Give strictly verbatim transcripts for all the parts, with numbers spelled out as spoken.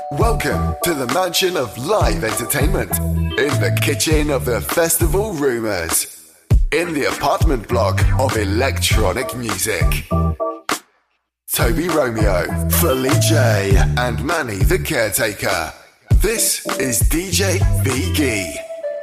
Welcome to the mansion of live entertainment, in the kitchen of the festival rumours, in the apartment block of electronic music. Toby Romeo, Felice, and Manny the Caretaker. This is D J Biggie.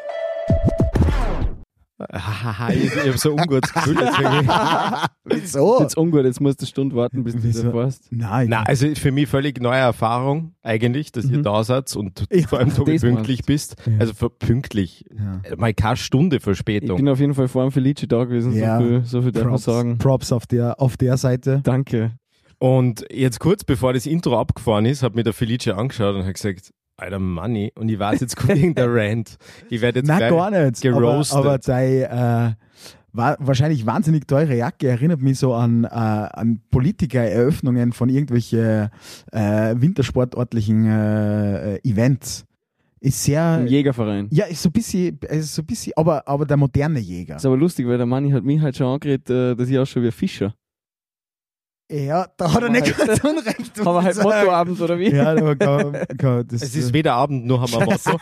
Haha, ich, ich habe so ein ungutes Gefühl deswegen. Wieso? Jetzt ungut, jetzt musst du eine Stunde warten, bis du das erfährst. Nein. Nein, also für mich völlig neue Erfahrung eigentlich, dass mhm. ihr da seid und ja, vor allem Tobi pünktlich bist. Ja. Also für pünktlich, ja. mal keine Stunde Verspätung. Ich bin auf jeden Fall vor dem Felice da gewesen, ja. so viel, so viel darf man Props, sagen. Props auf der, auf der Seite. Danke. Und jetzt kurz bevor das Intro abgefahren ist, hat mir der Felice angeschaut und hat gesagt, Alter Manni, und ich weiß, jetzt kommt irgendein Rant. Ich werde jetzt Nein, gleich gar nicht. geroastet. Aber, aber deine äh, war wahrscheinlich wahnsinnig teure Jacke erinnert mich so an, äh, an Politikereröffnungen von irgendwelchen äh, wintersportortlichen äh, Events. Ist sehr... Im Jägerverein. Ja, ist so ein bisschen, ist so ein bisschen aber, aber der moderne Jäger. Ist aber lustig, weil der Manni hat mich halt schon angeredet, äh, dass ich ausschaue wie ein Fischer. Ja, da hat er nicht ganz unrecht. Aber halt Mottoabend, oder wie? Ja, aber kann, kann, das es ist weder Abend, noch haben wir Motto.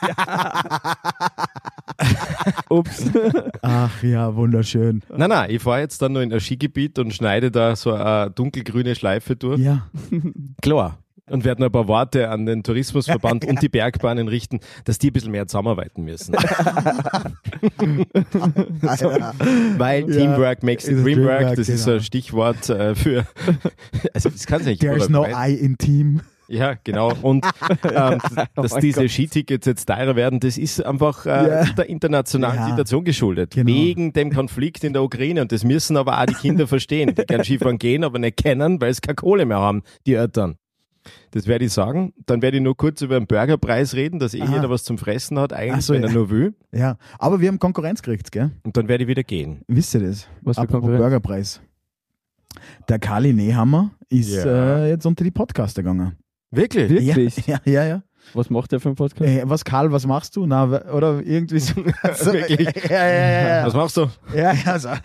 Ups. Ach ja, wunderschön. Nein, nein, ich fahre jetzt dann noch in ein Skigebiet und schneide da so eine dunkelgrüne Schleife durch. Ja. Klar. Und werde noch ein paar Worte an den Tourismusverband und die Bergbahnen richten, dass die ein bisschen mehr zusammenarbeiten müssen. so, weil ja, Teamwork makes the dream work, das genau. ist so ein Stichwort äh, für... Also das kann es nicht. There's no I in Team. Ja, genau. Und ähm, dass oh diese Gott. Skitickets jetzt teurer werden, das ist einfach äh, yeah. der internationalen ja. Situation geschuldet. Genau. Wegen dem Konflikt in der Ukraine. Und das müssen aber auch die Kinder verstehen. Die können Skifahren gehen, aber nicht kennen, weil sie keine Kohle mehr haben, die Eltern. Das werde ich sagen. Dann werde ich nur kurz über den Burgerpreis reden, dass eh Aha. jeder was zum Fressen hat, eigentlich, so, wenn ja. er nur will. Ja, aber wir haben Konkurrenz gekriegt, gell? Und dann werde ich wieder gehen. Wisst ihr das? Was für Apropos Konkurrenz? Burgerpreis. Der Kali Nehammer ist ja. äh, jetzt unter die Podcaster gegangen. Wirklich? Wirklich? Ja, ja, ja. ja. Was macht der für einen Podcast? Äh, was, Karl, was machst du? Na, oder irgendwie so. so Wirklich? Ja, ja, ja, ja. Was machst du? Ja, ja, so.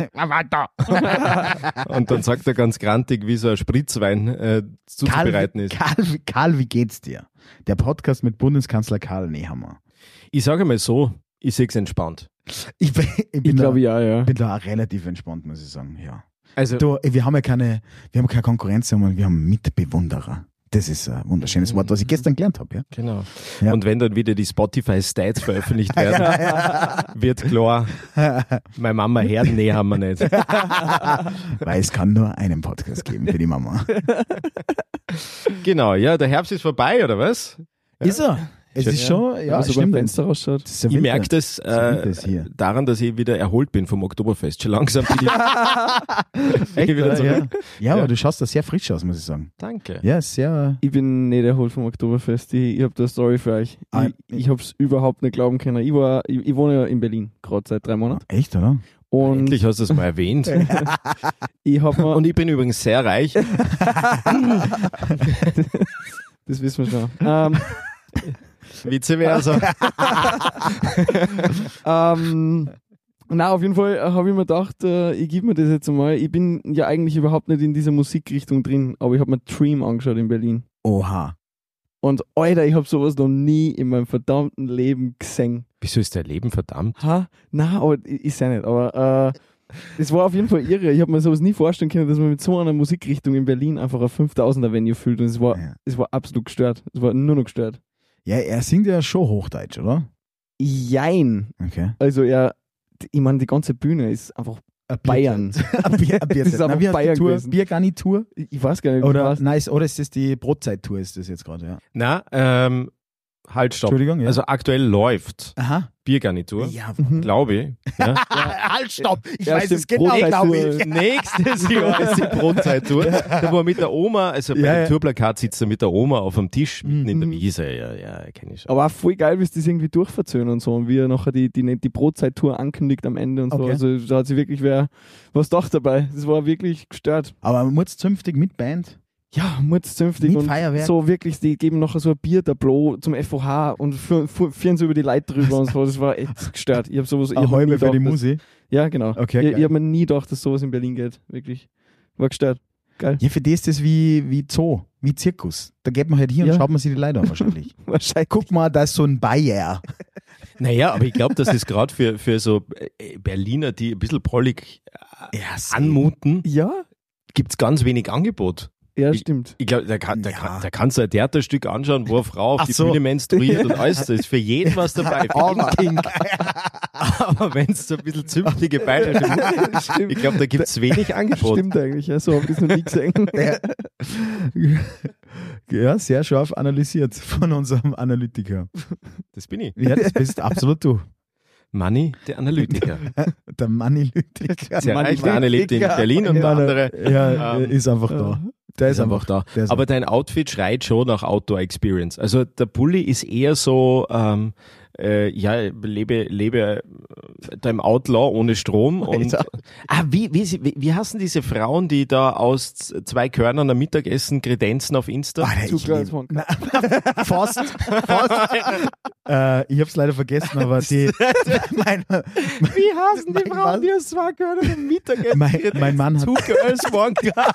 Und dann sagt er ganz grantig, wie so ein Spritzwein äh, zuzubereiten Karl, ist. Karl, Karl, wie geht's dir? Der Podcast mit Bundeskanzler Karl Nehammer. Ich sage mal so, ich sehe es entspannt. Ich, bin, ich, bin ich glaube ja, ja. bin da auch relativ entspannt, muss ich sagen, ja. Also, du, wir haben ja keine, wir haben keine Konkurrenz, sondern wir haben Mitbewunderer. Das ist ein wunderschönes Wort, was ich gestern gelernt habe. Ja? Genau. Ja. Und wenn dann wieder die Spotify-Stats veröffentlicht werden, wird klar, meine Mama hört, nee, haben wir nicht. Weil es kann nur einen Podcast geben für die Mama. Genau, ja, der Herbst ist vorbei, oder was? Ist er? Es ist schon, ja, ja stimmt. Fenster ausschaut. Das ich merke das, äh, das daran, dass ich wieder erholt bin vom Oktoberfest. Schon langsam bin ich, Echt, ich wieder zurück. Ja. Ja, aber ja. du schaust da sehr frisch aus, muss ich sagen. Danke. Ja, sehr. Ich bin nicht erholt vom Oktoberfest. Ich, ich habe da eine Story für euch. Ah, ich ich habe es überhaupt nicht glauben können. Ich, war, ich, ich wohne ja in Berlin, gerade seit drei Monaten. Echt, oder? Und endlich hast du es mal erwähnt. ich hab mal, und ich bin übrigens sehr reich. Das wissen wir schon. Ähm, Vice versa. ähm, na, auf jeden Fall habe ich mir gedacht, äh, ich gebe mir das jetzt einmal. Ich bin ja eigentlich überhaupt nicht in dieser Musikrichtung drin, aber ich habe mir Dream angeschaut in Berlin. Oha. Und Alter, ich habe sowas noch nie in meinem verdammten Leben gesehen. Wieso ist dein Leben verdammt? Ha? Na, aber ist ja nicht. Aber äh, es war auf jeden Fall irre. Ich habe mir sowas nie vorstellen können, dass man mit so einer Musikrichtung in Berlin einfach ein fünftausender Venue fühlt. Und es war, ja. es war absolut gestört. Es war nur noch gestört. Ja, er singt ja schon Hochdeutsch, oder? Jein. Okay. Also er, ich meine, die ganze Bühne ist einfach Bayern. Ein Bier, ein Bier, das ist einfach Na, Bayern Tour, Biergarnitur? Ich weiß gar nicht, oder, nein, oder ist das die Brotzeit-Tour, ist das jetzt gerade, ja? Na, ähm, halt, stopp. Entschuldigung, ja. Also aktuell läuft Aha. Biergarnitur, ja, glaube ich. Ja. Halt, stopp! Ich ja, weiß es genau, glaube ich. Nächstes Jahr ist die Brotzeit-Tour. Da wo mit der Oma, also bei ja, dem Tourplakat sitzt er mit der Oma auf dem Tisch, mitten mhm. in der Wiese. Ja, ja, kenne ich schon. Aber auch voll geil, wie es das irgendwie durchverzögern und so. Und wie er nachher die, die, die Brotzeit-Tour ankündigt am Ende und so. Okay. Also da hat sich wirklich wer was gedacht dabei. Das war wirklich gestört. Aber man muss zünftig mit Band. Ja, mutzünftig Mit und Feuerwerk. so wirklich, die geben nachher so ein Biertableau zum F O H und führen, führen so über die Leute drüber und so. Das war echt gestört. Ich habe sowas. Eine halbe für die Musi. Ja, genau. Okay, ich ich habe mir nie gedacht, dass sowas in Berlin geht. Wirklich. War gestört. Geil. Ja, für die ist das wie, wie Zoo, wie Zirkus. Da geht man halt hin Ja. und schaut man sich die Leute an wahrscheinlich. Wahrscheinlich. Guck mal, da ist so ein Bayer. Naja, aber ich glaube, dass das gerade für, für so äh, Berliner, die ein bisschen prollig äh, Ja, anmuten, Ja, gibt's ganz wenig Angebot. ja, Ich- stimmt. Ich glaube, da, kann, da, Ja. kann, da kannst du ein Theaterstück anschauen, wo eine Frau auf Ach die so. Bühne menstruiert und alles. Da ist für jeden was dabei. Für jeden Aber- Kink. Aber wenn es so ein bisschen zünftige Beine Stimmt. ich glaube, da gibt's wenig Angebot. Stimmt eigentlich, ja, so habe ich das noch nie gesehen. Ja, sehr scharf analysiert von unserem Analytiker. Das bin ich. Ja, das bist absolut du. Manni, der Analytiker. Der Manilytiker. Sehr reich. Der eine lebt in Berlin und der andere Ja, ähm, ist einfach da. Der ist, ist einfach da. der ist Aber dein Outfit schreit schon nach Outdoor Experience. Also der Pulli ist eher so, ähm, äh, ja, lebe, lebe da im Outlaw ohne Strom. Und, Alter. ah, wie, wie, sie- wie, wie heißen diese Frauen, die da aus z- zwei Körnern am Mittagessen kredenzen auf Insta? Alter, ich Zuckerhalsmann. lieb- Na, fast, fast. äh, ich hab's leider vergessen, aber die, mein, Wie heißen die Frauen, die aus zwei Körnern am Mittagessen mein, mein Mann hat, Zuckerhalsmann?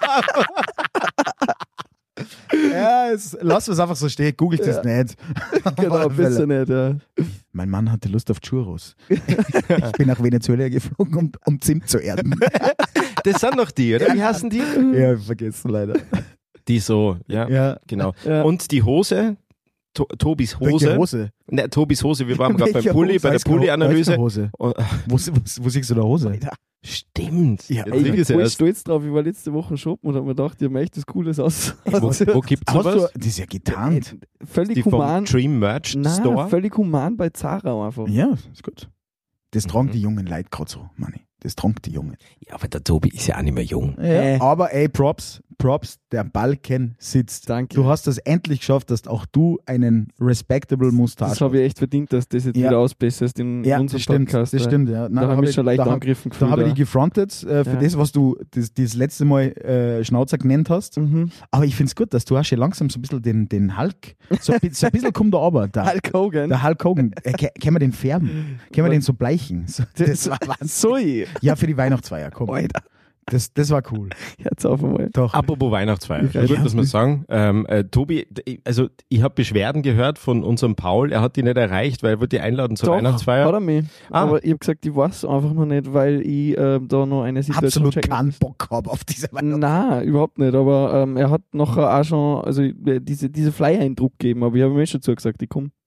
ja, es, lass es einfach so stehen, googelt das nicht. Genau, Auf alle besser Fälle. nicht. Ja. Mein Mann hatte Lust auf Churros. Ich bin nach Venezuela geflogen, um, um Zimt zu ernten. Das sind noch die, oder? Wie heißen die? Ja, hab ich vergessen leider. Die so, ja, Ja. genau. Ja. Und die Hose, to Tobis Hose. Welche Hose? Ne, Tobis Hose, wir waren gerade beim Welche Pulli, Hose? bei der Weißt du, weißt Pulli-Analyse. du Hose? Und- Wo, wo, wo siehst du da Hose? Stimmt. Ja, Jetzt ey, sehe Ich ich's bin voll erst. stolz drauf, ich war letzte Woche shoppen und hab mir gedacht, ihr macht echt das Cooles aus. Wo, wo gibt's Hast du, sowas? das ist ja getarnt. Völlig Die vom human. Dream Merch Nein, Store? völlig human bei Zara einfach. Ja, ist gut. Das tragen Mhm. die jungen Leute gerade so, Manni. Das tragen die Jungen. Ja, aber der Tobi ist ja auch nicht mehr jung. Äh. Aber ey, Props, Props, der Balken sitzt. Danke. Du hast das endlich geschafft, dass auch du einen respectable Mustache Das habe ich echt verdient, dass das jetzt Ja. wieder ausbesserst in Ja, unserem das stimmt, Podcast. das ja. stimmt, ja. Nein, Da habe ich mich schon leicht da hab- angegriffen Da gefühlt. habe ich ja. dich gefrontet äh, für Ja. das, was du das, das letzte Mal äh, Schnauzer genannt hast. Mhm. Aber ich finde es gut, dass du hast schon langsam so ein bisschen den, den Hulk, so, ein bi- so ein bisschen kommt da aber. Der, Hulk Hogan. der Hulk Hogan. Äh, ke- können wir den färben? Können wir den so bleichen? So, das war was. So, ich. Ja, für die Weihnachtsfeier, komm. Alter. Das, das war cool. Jetzt auf einmal. Doch. Apropos Weihnachtsfeier, Ja, ich würde ja. das mal sagen. Ähm, äh, Tobi, d- also ich habe Beschwerden gehört von unserem Paul, er hat die nicht erreicht, weil er wollte die einladen zur Doch, Weihnachtsfeier. Hat er mich. Ah. Aber ich habe gesagt, ich weiß einfach noch nicht, weil ich ähm, da noch eine Situation Absolut checken keinen muss. Bock habe auf diese Weihnachten. Nein, überhaupt nicht. Aber ähm, er hat nachher auch schon also, äh, diese, diese Flyer-Eindruck gegeben, aber ich habe mir schon zugesagt, ich komme.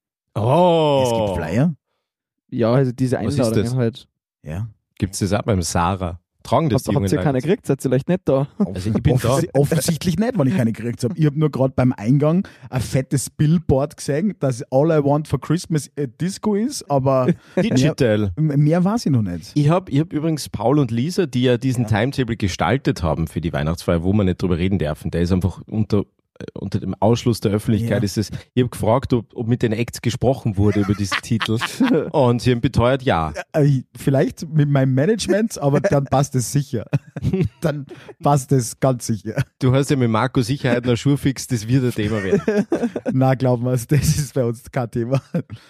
Oh. Es gibt Flyer. Ja, also diese Was ist Einladungen das? halt. Ja. Gibt es das auch beim Sarah? Tragen das Habt, die jungen habt ihr Leute? keiner gekriegt? Seid ihr vielleicht nicht da? Also ich bin da. Offensi offensichtlich nicht, wenn ich keine gekriegt habe. Ich habe nur gerade beim Eingang ein fettes Billboard gesehen, dass All I Want for Christmas a Disco ist, aber Digital. mehr, mehr weiß ich noch nicht. Ich habe ich hab übrigens Paul und Lisa, die ja diesen Timetable gestaltet haben für die Weihnachtsfeier, wo wir nicht drüber reden dürfen. Der ist einfach unter, äh, unter dem Ausschluss der Öffentlichkeit. Ja. Ist es, ich habe gefragt, ob, ob mit den Acts gesprochen wurde über diesen Titel. Und sie haben beteuert, ja. Äh, Vielleicht mit meinem Management, aber dann passt es sicher. Dann passt es ganz sicher. Du hast ja mit Marco Sicherheit noch Schurfix, das wird ein Thema werden. Na, glauben wir, das ist bei uns kein Thema.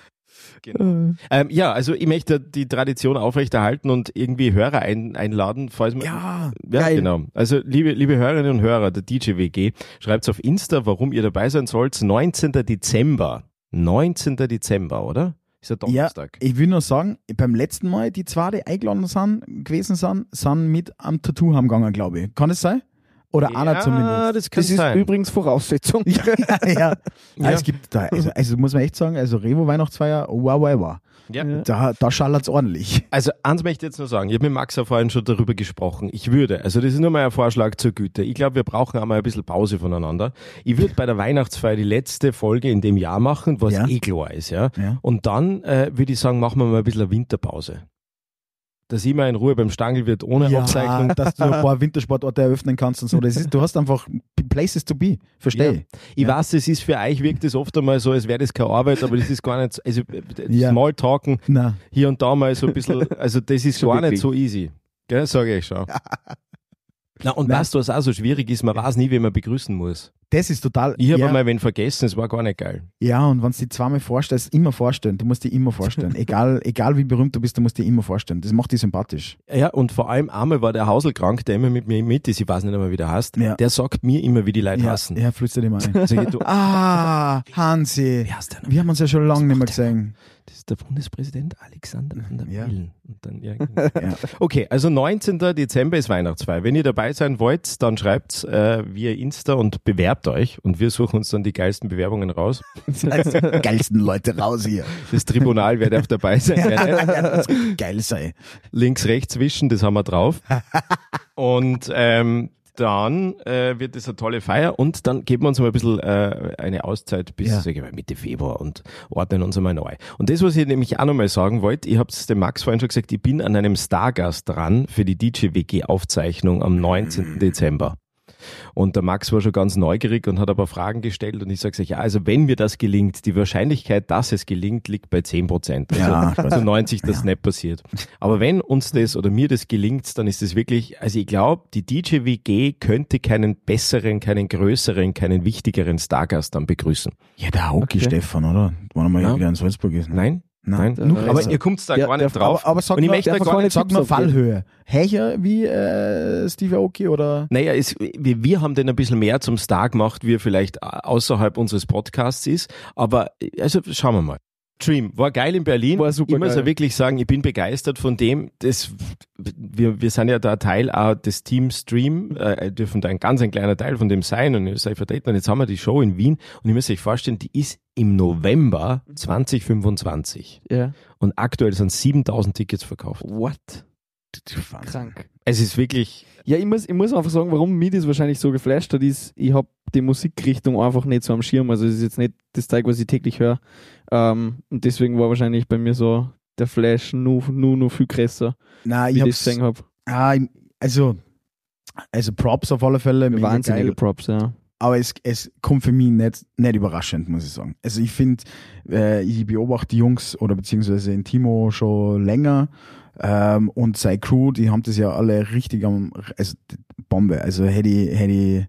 Genau. Ähm, ja, also ich möchte die Tradition aufrechterhalten und irgendwie Hörer ein, einladen, falls man. Ja, Ja, geil. genau. Also liebe, liebe Hörerinnen und Hörer der D J W G, schreibt auf Insta, warum ihr dabei sein sollt. neunzehnten Dezember. neunzehnten Dezember, oder? Ist ja Ja, Donnerstag. ich will nur sagen, beim letzten Mal, die zwei, die eingeladen sind, gewesen sind, sind mit am Tattoo heimgegangen, glaube ich. Kann es sein? Oder einer ja, zumindest. das kann Das ist sein. übrigens Voraussetzung. Ja, ja, ja. Ja. Es gibt da, also, also muss man echt sagen, also Revo Weihnachtsfeier, wow, wow, wow. Ja. Ja. Da, da schallert es ordentlich. Also eins möchte ich jetzt nur sagen, ich habe mit Max ja vorhin schon darüber gesprochen. Ich würde, also das ist nur mal ein Vorschlag zur Güte, ich glaube, wir brauchen einmal ein bisschen Pause voneinander. Ich würde bei der Weihnachtsfeier die letzte Folge in dem Jahr machen, was Ja. eh klar ist. Ja? Ja. Und dann äh, würde ich sagen, machen wir mal ein bisschen eine Winterpause. Dass ich mal in Ruhe beim Stangelwirt ohne Aufzeichnung. dass du ein paar Wintersportorte eröffnen kannst und so. Das ist, du hast einfach places to be. Verstehe. Ja. Ich Ja. weiß, es ist für euch, wirkt es oft einmal so, als wäre das keine Arbeit, aber das ist gar nicht, so- also äh, Ja. Smalltalken Na, hier und da mal so ein bisschen, also das ist Schon gar wirklich. nicht so easy. Gell, sage ich schon. Na, und Nein. weißt du, was auch so schwierig ist, man weiß nie, wen man begrüßen muss. Das ist total... Ich habe ja, einmal wen vergessen, es war gar nicht geil. Ja, und wenn du die zweimal vorstellst, immer vorstellen. Du musst die immer vorstellen. egal, egal wie berühmt du bist, du musst die immer vorstellen. Das macht dich sympathisch. Ja, und vor allem einmal war der Hausl krank, der immer mit mir mit ist, ich weiß nicht einmal, wie der heißt, Ja. der sagt mir immer, wie die Leute Ja, hassen. ja, flüstert immer ein. Sag ich, du, Ah, Hansi. wie heißt der noch? Wir haben uns ja schon lange nicht mehr macht der gesehen. Das ist der Bundespräsident Alexander von der Ja. Bellen. Und dann, ja, Ja. Okay, also neunzehnten Dezember ist Weihnachtsfeier. Wenn ihr dabei sein wollt, dann schreibt äh, via Insta und bewerbt euch und wir suchen uns dann die geilsten Bewerbungen raus. Also, geilsten Leute raus hier. Das Tribunal wird auch dabei sein. Das wird geil sein. Links, rechts wischen, das haben wir drauf. Und ähm, dann äh, wird es eine tolle Feier und dann geben wir uns mal ein bisschen äh, eine Auszeit bis Ja. sag ich mal, Mitte Februar und ordnen uns einmal neu. Und das, was ich nämlich auch nochmal sagen wollte, ich habe es dem Max vorhin schon gesagt, ich bin an einem Stargast dran für die D J W G-Aufzeichnung am neunzehnten Dezember. Und der Max war schon ganz neugierig und hat aber Fragen gestellt und ich sage ja, also wenn mir das gelingt, die Wahrscheinlichkeit, dass es gelingt, liegt bei zehn Prozent. Also, Ja. also neunzig, dass Ja. es nicht passiert. Aber wenn uns das oder mir das gelingt, dann ist es wirklich, also ich glaube, die D J W G könnte keinen besseren, keinen größeren, keinen wichtigeren Stargast dann begrüßen. Ja, der Hauki Okay. Stefan, oder? Wann er mal Ja. wieder in Salzburg ist. ne? Nein? Nein. Nein? Nur- Aber also- ihr kommt da der- gar nicht der- drauf. Aber, aber sag Und ich nur, möchte da darf gar keine nicht sag nur Tipps abgeben. Fallhöhe. Hecher wie äh, Steve Aoki oder? Naja, es, wir, wir haben den ein bisschen mehr zum Star gemacht, wie er vielleicht außerhalb unseres Podcasts ist. Aber also schauen wir mal. Dream war geil in Berlin. War super ich muss geil. ja wirklich sagen, ich bin begeistert von dem. Das, wir, wir sind ja da Teil auch des Teams Dream, äh, dürfen da ein ganz ein kleiner Teil von dem sein und ich sei vertreten. Und jetzt haben wir die Show in Wien und ihr müsst euch vorstellen, die ist im November zwanzig fünfundzwanzig Ja. und aktuell sind siebentausend Tickets verkauft. What? Krank. Es ist wirklich, Ja, ich muss, ich muss einfach sagen, warum mich das wahrscheinlich so geflasht hat, ist, ich habe die Musikrichtung einfach nicht so am Schirm. Also es ist jetzt nicht das Zeug, was ich täglich höre. Ähm, und deswegen war wahrscheinlich bei mir so der Flash nur, nur, nur viel größer, Nein, wie ich ich das hab's, gesehen habe. ah, ich- also, also Props auf alle Fälle. mega Wahnsinnige geil. Props, ja. Aber es, es kommt für mich nicht, nicht überraschend, muss ich sagen. Also ich finde, äh, ich beobachte die Jungs oder beziehungsweise den Timo schon länger ähm, und seine Crew, die haben das ja alle richtig am, also Bombe. Also hätte ich, hätte ich,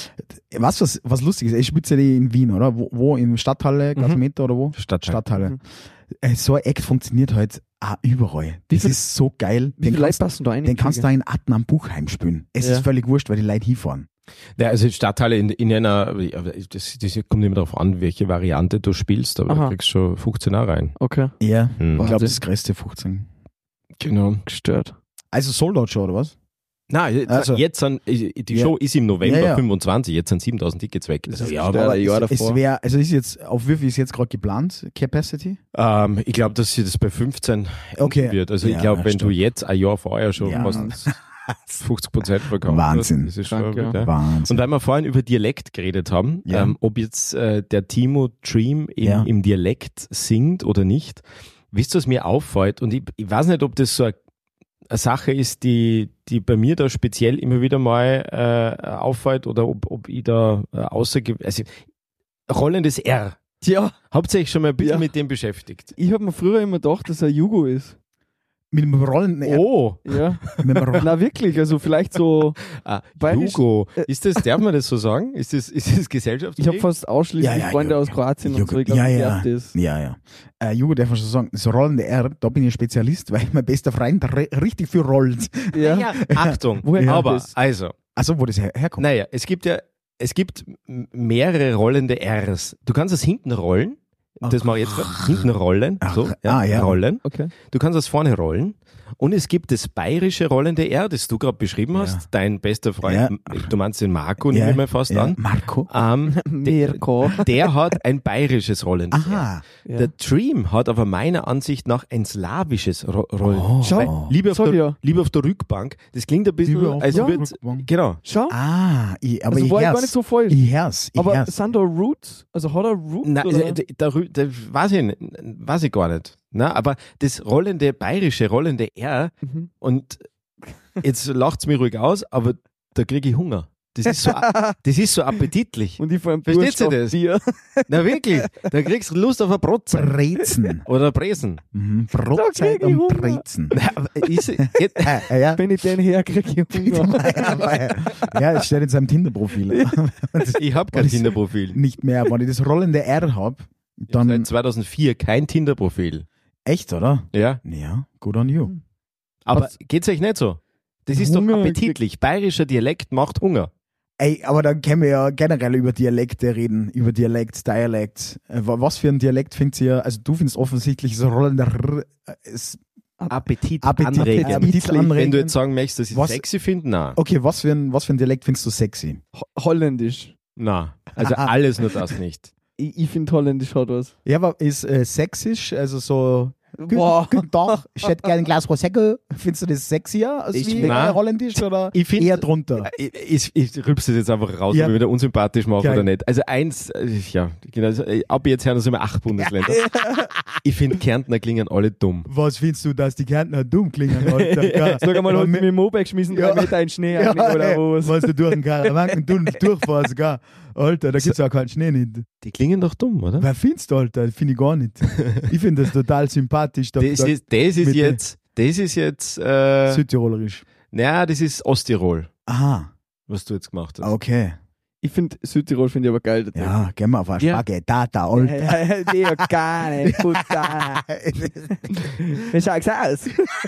was, was, was lustig ist, ich spiele ja die in Wien, oder? Wo, wo in Stadthalle, Mhm. Gasometer oder wo? Stadtteil. Stadthalle. Mhm. Äh, So ein Act funktioniert halt auch überall. Wie Das viel- ist so geil. Wie Den viele Leute kannst, passen da rein? den kannst du auch in Atten am Buchheim spielen. Es Ja. ist völlig wurscht, weil die Leute hinfahren. Ja, also Stadtteile in, in einer, das, das kommt immer darauf an, welche Variante du spielst, aber Aha. du kriegst schon fünfzehn auch rein. Okay, Ja, Hm. ich glaube, Wahnsinn. das größte fünfzehn. Genau. gestört. Also Sold-Out schon, oder was? Nein, jetzt, Also- jetzt sind, die Ja. Show ist im November Ja, ja. fünfundzwanzig, jetzt sind siebentausend Tickets weg. Also, ja, gestört. aber, ein Jahr es, es davor. wäre, also ist jetzt, auf wie viel ist jetzt gerade geplant, Capacity? ähm, ich glaube, dass sie das bei fünfzehn Okay. wird. Also Ja, ich glaube, wenn stimmt. du jetzt ein Jahr vorher schon Ja. fast fünfzig Prozent verkauft Wahnsinn. hast, das ist schon Krank, wild, ja. ja. Wahnsinn. Und weil wir vorhin über Dialekt geredet haben, Ja. ähm, ob jetzt äh, der Timo Dream im, Ja. im Dialekt singt oder nicht, wisst ihr, was mir auffällt? Und ich, ich weiß nicht, ob das so eine, eine Sache ist, die, die bei mir da speziell immer wieder mal äh, auffällt oder ob, ob ich da äh, außerge... Also, rollendes R. Ja, Habt ihr euch schon mal ein bisschen Ja. mit dem beschäftigt? ich habe mir früher immer gedacht, dass er Jugo ist. Mit dem rollenden R. Oh, Ja. Mit dem Roll- Na wirklich, also vielleicht so, ah, Bayerisch- Jugo. Ist das, darf man das so sagen? Ist das, ist das gesellschaftsfähig? ich habe fast ausschließlich Ja, ja, Freunde Jugo. aus Kroatien und Jugo. so, ich glaub, Ja, ich ja. darf das. Ja, ja. Äh, Jugo darf man schon sagen, das rollende R, da bin ich Spezialist, weil mein bester Freund re- richtig viel rollt. Ja. Ja, Achtung. Woher kommt aber, das? also, Also wo das her herkommt. naja, es gibt ja, es gibt m- mehrere rollende Rs. Du kannst das hinten rollen. Das mache ich jetzt gerade. Hinten rollen. So, Ach, ja, ah, ja. rollen. Okay. Du kannst das vorne rollen. Und es gibt das bayerische rollende R, das du gerade beschrieben hast. Ja. Dein bester Freund, Ja. m- du meinst den Marco, nehme ich mal fast ja. an. Marco. Ähm, der, Mirko. der hat ein bayerisches rollendes R. Aha. Ja. Der Dream hat aber meiner Ansicht nach ein slawisches Ro Rollen. Oh. Weil Schau. lieber, auf Sag der, ja. lieber auf der Rückbank. Das klingt ein bisschen, Lieber auf als der würde Rückbank. genau. Schau, Ah, ich, aber also ich war ich hör's. gar nicht so falsch. Ich hör's. Ich Aber hör's. sind da Roots? Also hat er Roots? Na, oder? der, der, der, der, weiß ich nicht, weiß ich gar nicht. Na, aber das rollende, bayerische rollende R Mhm. und jetzt lacht's mir ruhig aus, aber da kriege ich Hunger. Das ist so, das ist so appetitlich. Und ich vor allem Versteht ihr das? Bier. Na wirklich, da kriegst du Lust auf ein Brotzen. Brezen. Oder Bresen. Mhm. Brotzeit Da krieg ich und Hunger. Brezen. Ist, geht, Äh, ja. Wenn ich den herkriege, ich Hunger. Ja, es steht in seinem Tinder-Profil. ich habe kein Und ich- Tinder-Profil. Nicht mehr. Wenn ich das rollende R habe, dann. Seit zweitausendvier kein Tinder-Profil. Echt, oder? Ja. Ja, good on you. Aber geht's euch nicht so? Das ist Hunger doch appetitlich. Bayerischer Dialekt macht Hunger. Ey, aber dann können wir ja generell über Dialekte reden, über Dialekt, Dialekt. Äh, wa- Was für ein Dialekt findet ihr, also du findest offensichtlich so rollender R, äh, ist Appetit, Appetit, anregen. Appetit Wenn anregen. du jetzt sagen möchtest, dass ich Was- sexy finde, na. Okay, was für, ein, was für ein Dialekt findest du sexy? Ho- Holländisch. Na. Also alles nur das nicht. Ich, ich finde Holländisch hat was. Ja, aber ist äh, sexisch, also so. Boah. Guten Tag, ich hätte gerne ein Glas Prosecco. Findest du das sexier als Ich- wie nein. äh, holländisch oder Ich find- eher drunter? Ich, ich, ich rülpse das jetzt einfach raus, Ja. ob ich wieder unsympathisch mache Geil. oder nicht. Also eins, äh, ja, genau, also, äh, ab jetzt hören das immer acht Bundesländer. Ich finde, Kärntner klingen alle dumm. Was findest du, dass die Kärntner dumm klingen, Alter? Gell? Sag einmal, Aber hat mit- mit dem Moped geschmissen, Ja. drei Meter in den Schnee Ja, rein, oder ey, was? was du durch den Karawanken durchfährst, gell? Alter, da gibt's auch keinen Schnee nicht. Die klingen doch dumm, oder? Wer findest du, Alter? Finde ich gar nicht. Ich finde das total sympathisch. Da, Das da, ist, das ist mit jetzt, das ist jetzt, äh, Südtirolerisch. naja, das ist Osttirol, Aha, was du jetzt gemacht hast. okay. Ich finde, Südtirol finde ich aber geil. der Ja, gehen wir auf eine Ja. Spaghettata, Text. Alter. Ja, ja, die ja gar nicht. Puta. Wie schaut's aus?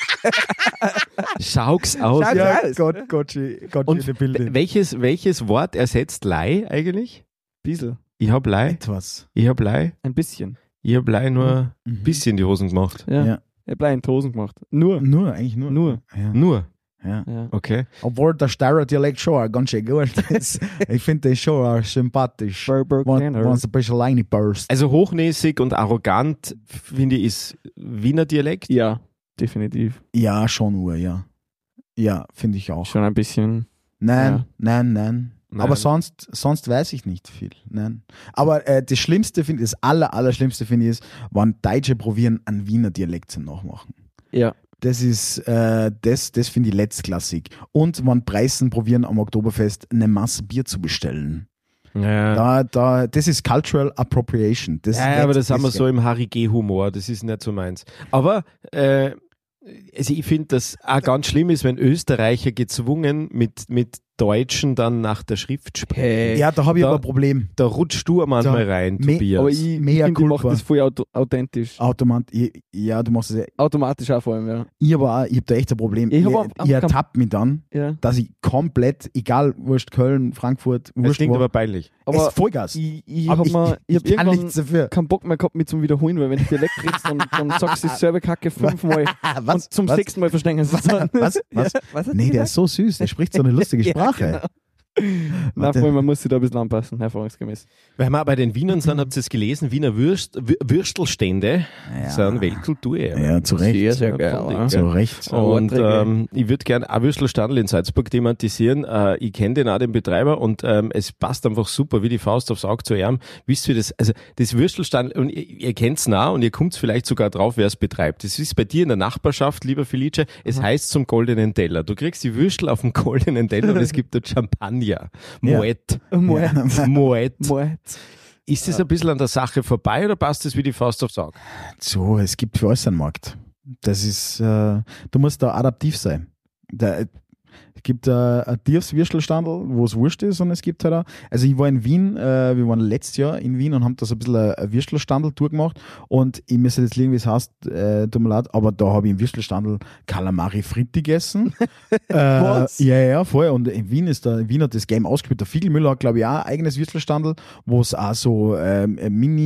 Schau's aus. Schau's Ja, aus. Gott, Gott, Gott, Und schöne Bilder. welches, welches Wort ersetzt Lei eigentlich? Bissl. Ich hab Lei, Etwas. ich hab Lei, Ein bisschen. ich hab Lei nur ein Mhm. bisschen die Hosen gemacht. Ja. Ja. Ich hab in Hosen gemacht. Nur. Nur, eigentlich nur. Nur. Ja. Nur, Ja. Ja. okay. Obwohl der Steirer Dialekt schon auch ganz schön gut ist. Ich finde den schon auch sympathisch. Burger Wenn wenn es ein bisschen reinpurst. Also hochnäsig und arrogant, finde ich, ist Wiener Dialekt. Ja, definitiv. Ja, schon Uhr, ja. Ja, finde ich auch. Schon ein bisschen. Nein, Ja. nein, nein, Nein. Aber sonst, sonst weiß ich nicht viel. Nein. Aber äh, das Schlimmste finde ich, das aller, aller Schlimmste finde ich ist, wenn Deutsche probieren, einen Wiener Dialekt zu nachmachen. Ja. Das ist, äh, das, das finde ich letztklassig. Und wenn Preisen probieren, am Oktoberfest eine Masse Bier zu bestellen. Ja, Da, da, das ist Cultural Appropriation. Das ja, ist aber nicht- das haben wir ist- so im Harry G-Humor, das ist nicht so meins. Aber äh, also ich finde, dass auch ganz schlimm ist, wenn Österreicher gezwungen mit, mit Deutschen dann nach der Schrift sprechen. Hey. Ja, da habe ich Da- aber ein Problem. Da rutscht du manchmal Da- rein, Me- Tobias. Aber ich, Mea ich finde, ich mache culpa. das voll auto authentisch. Automat, ich, ja, du machst es ja. Automatisch auch vor allem, ja. Ich aber auch, ich habe da echt ein Problem. Ich Ich, hab ich, auch- auch ich kein- ertappe mich dann, ja. dass ich komplett, egal, wurscht Köln, Frankfurt, das wurscht klingt wo, aber peinlich. es Aber ist Vollgas. ich, ich Aber habe ich, mir ich ich, hab kann irgendwann nichts dafür. keinen Bock mehr gehabt, mich zum Wiederholen, weil wenn du Dialekt redest, dann, dann sagst du dieselbe Kacke fünfmal Was? und zum Was? sechsten Mal verstehen sie es dann. Was? Was? Ja, was hast Nee, du der ist so süß, der spricht so eine lustige Ja, Sprache. genau. Nein, Warte. vor allem, man muss sich da ein bisschen anpassen, erfahrungsgemäß. Weil wir bei den Wienern sind, habt ihr es gelesen, Wiener Würst, Wür- Würstelstände Ja. sind Weltkultur. Ja, zu Recht. Sehr, sehr geil, fand ich, ja. gell. Zu Recht. Und Vorträge. ähm, ich würde gerne ein Würstelstandl in Salzburg thematisieren. Äh, ich kenne den auch, den Betreiber, und ähm, es passt einfach super wie die Faust aufs Auge zu ihm. Wisst ihr das? Also das Würstelstandl, und ihr, ihr kennt es nah und ihr kommt vielleicht sogar drauf, wer es betreibt. Das ist bei dir in der Nachbarschaft, lieber Felice. Es heißt zum goldenen Teller. Du kriegst die Würstel auf dem goldenen Teller und es gibt dort Champagner. Ja. Moet. Moet. Moet. Moet. Ist das ein bisschen an der Sache vorbei oder passt das wie die Faust aufs Auge? So, es gibt für alles einen Markt. Das ist, äh, du musst da adaptiv sein. Da, es gibt äh, ein Tiefswürstelstandl, wo es wurscht ist, und es gibt halt auch, also ich war in Wien, äh, wir waren letztes Jahr in Wien und haben da so ein bisschen ein, ein Würstelstandl-Tour gemacht, und ich müsste jetzt liegen, wie es heißt, äh, tut mir leid, aber da habe ich im Würstelstandl Calamari Fritti gegessen. äh, Was? Ja, ja, voll. Und in Wien ist da, in Wien hat das Game ausgespielt. Der Fiegelmüller hat, glaube ich, auch ein eigenes Würstelstandl, wo es auch so ähm,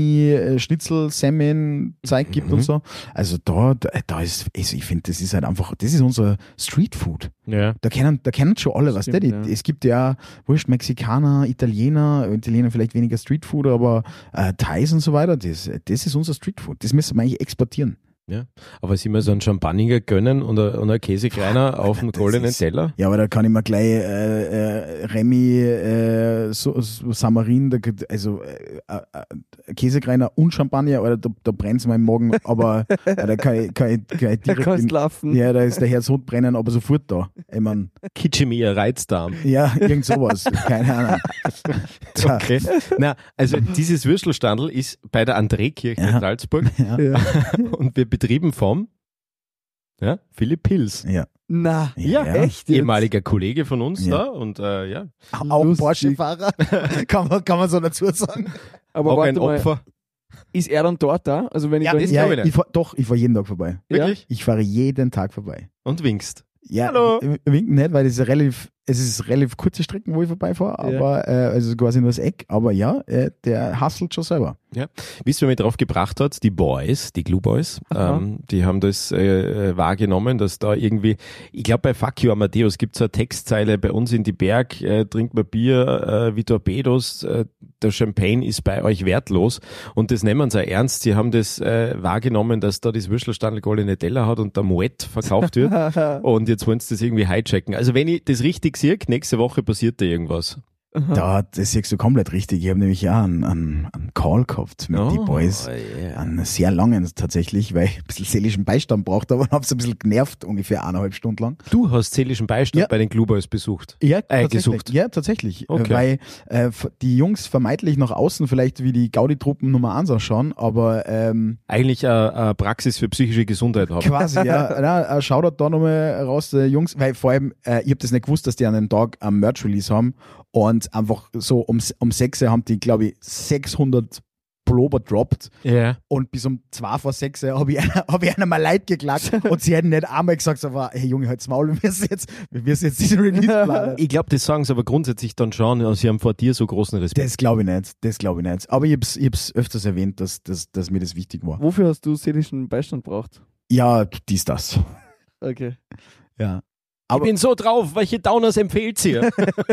Mini-Schnitzel-Semmen-Zeug gibt Mhm. und so. Also da, da, da ist, also ich finde, das ist halt einfach, das ist unser Streetfood. Ja. Da kennen, da kennen schon alle, was der. Stimmt, ja. Es gibt ja, wurscht, Mexikaner, Italiener, Italiener vielleicht weniger Streetfood, aber äh, Thais und so weiter, das, das ist unser Streetfood. Das müssen wir eigentlich exportieren. Ja, aber sich mal so einen Champagner gönnen und ein, und ein Käsekreiner auf dem goldenen Teller. Ja, aber da kann ich mir gleich äh, äh, Remy, äh, so, so Samarin, da, also äh, äh, Käsekreiner und Champagner, oder da, da brennt es mir im Magen, aber äh, da kann ich, kann ich, kann ich direkt... Da kannst in, laufen. Ja, da ist der Herz rot brennen, aber sofort da. Ich mein, Kitschemir, Reizdarm. ja, irgend sowas, keine Ahnung. Okay. Na, also dieses Würstelstandl ist bei der André-Kirche Ja. in Salzburg Ja. Ja. und wird betrieben vom ja, Philipp Pils. Ja. Na, Ja, echt jetzt? Ehemaliger Kollege von uns Ja. da und äh, ja, Auch Lustig. Porsche-Fahrer, kann, man, kann man so dazu sagen. Aber auch ein warte mal, Opfer. ist er dann dort da? Also wenn ich Ja, da das hin- glaub ich ja nicht. ich fahr, doch, ich fahre jeden Tag vorbei. Wirklich? Ich fahre jeden Tag vorbei. Und winkst. Ja, Hallo. w- winken nicht, weil es ist relativ, es ist relativ kurze Strecken, wo ich vorbeifahre, Ja. aber äh, also quasi nur das Eck, aber ja, äh, der hustelt schon selber. Wisst ihr, wer mich drauf gebracht hat? Die Boys, die Glue Boys, Aha. ähm, die haben das äh, wahrgenommen, dass da irgendwie, ich glaube bei Fuck You Amadeus gibt es eine Textzeile, bei uns in die Berg, äh, trinkt man Bier äh, wie Torpedos, äh, der Champagne ist bei euch wertlos und das nehmen sie auch ernst. Sie haben das äh, wahrgenommen, dass da das Würstelstandl goldene Teller hat und der Moet verkauft wird und jetzt wollen sie das irgendwie hijacken. Also wenn ich das richtig sehe, nächste Woche passiert da irgendwas. Da, das siehst du komplett richtig. Ich habe nämlich ja einen, einen, einen Call gehabt mit Oh, den Boys. yeah. Einen sehr langen tatsächlich, weil ich ein bisschen seelischen Beistand brauchte, aber habe es ein bisschen genervt, ungefähr eineinhalb Stunden lang. Du hast seelischen Beistand Ja. bei den Glue Boys besucht. Ja, Äh, tatsächlich. gesucht. Ja, tatsächlich. Okay. Äh, Weil äh, f- die Jungs vermeintlich nach außen vielleicht wie die Gaudi-Truppen Nummer eins ausschauen, aber ähm, Eigentlich eine, eine Praxis für psychische Gesundheit haben. quasi, ja. Na, Shoutout da nochmal raus, die Jungs, weil vor allem, äh, ich habe das nicht gewusst, dass die an dem Tag am Merch-Release haben und einfach so um, um sechs haben die, glaube ich, sechshundert Pullover droppt Ja. und bis um zwei vor sechs habe ich, einer- hab ich einer mal leid geklagt und sie hätten nicht einmal gesagt, so war, hey Junge, halt's Maul, wir müssen jetzt, wir müssen jetzt diesen Release planen. Ich glaube, das sagen sie aber grundsätzlich dann schon, und sie haben vor dir so großen Respekt. Das glaube ich nicht, das glaube ich nicht. Aber ich hab's, ich hab's öfters erwähnt, dass, dass, dass mir das wichtig war. Wofür hast du seelischen Beistand braucht? Ja, dies, das. Okay. Ja. ich aber- bin so drauf, welche Downers empfiehlt ihr?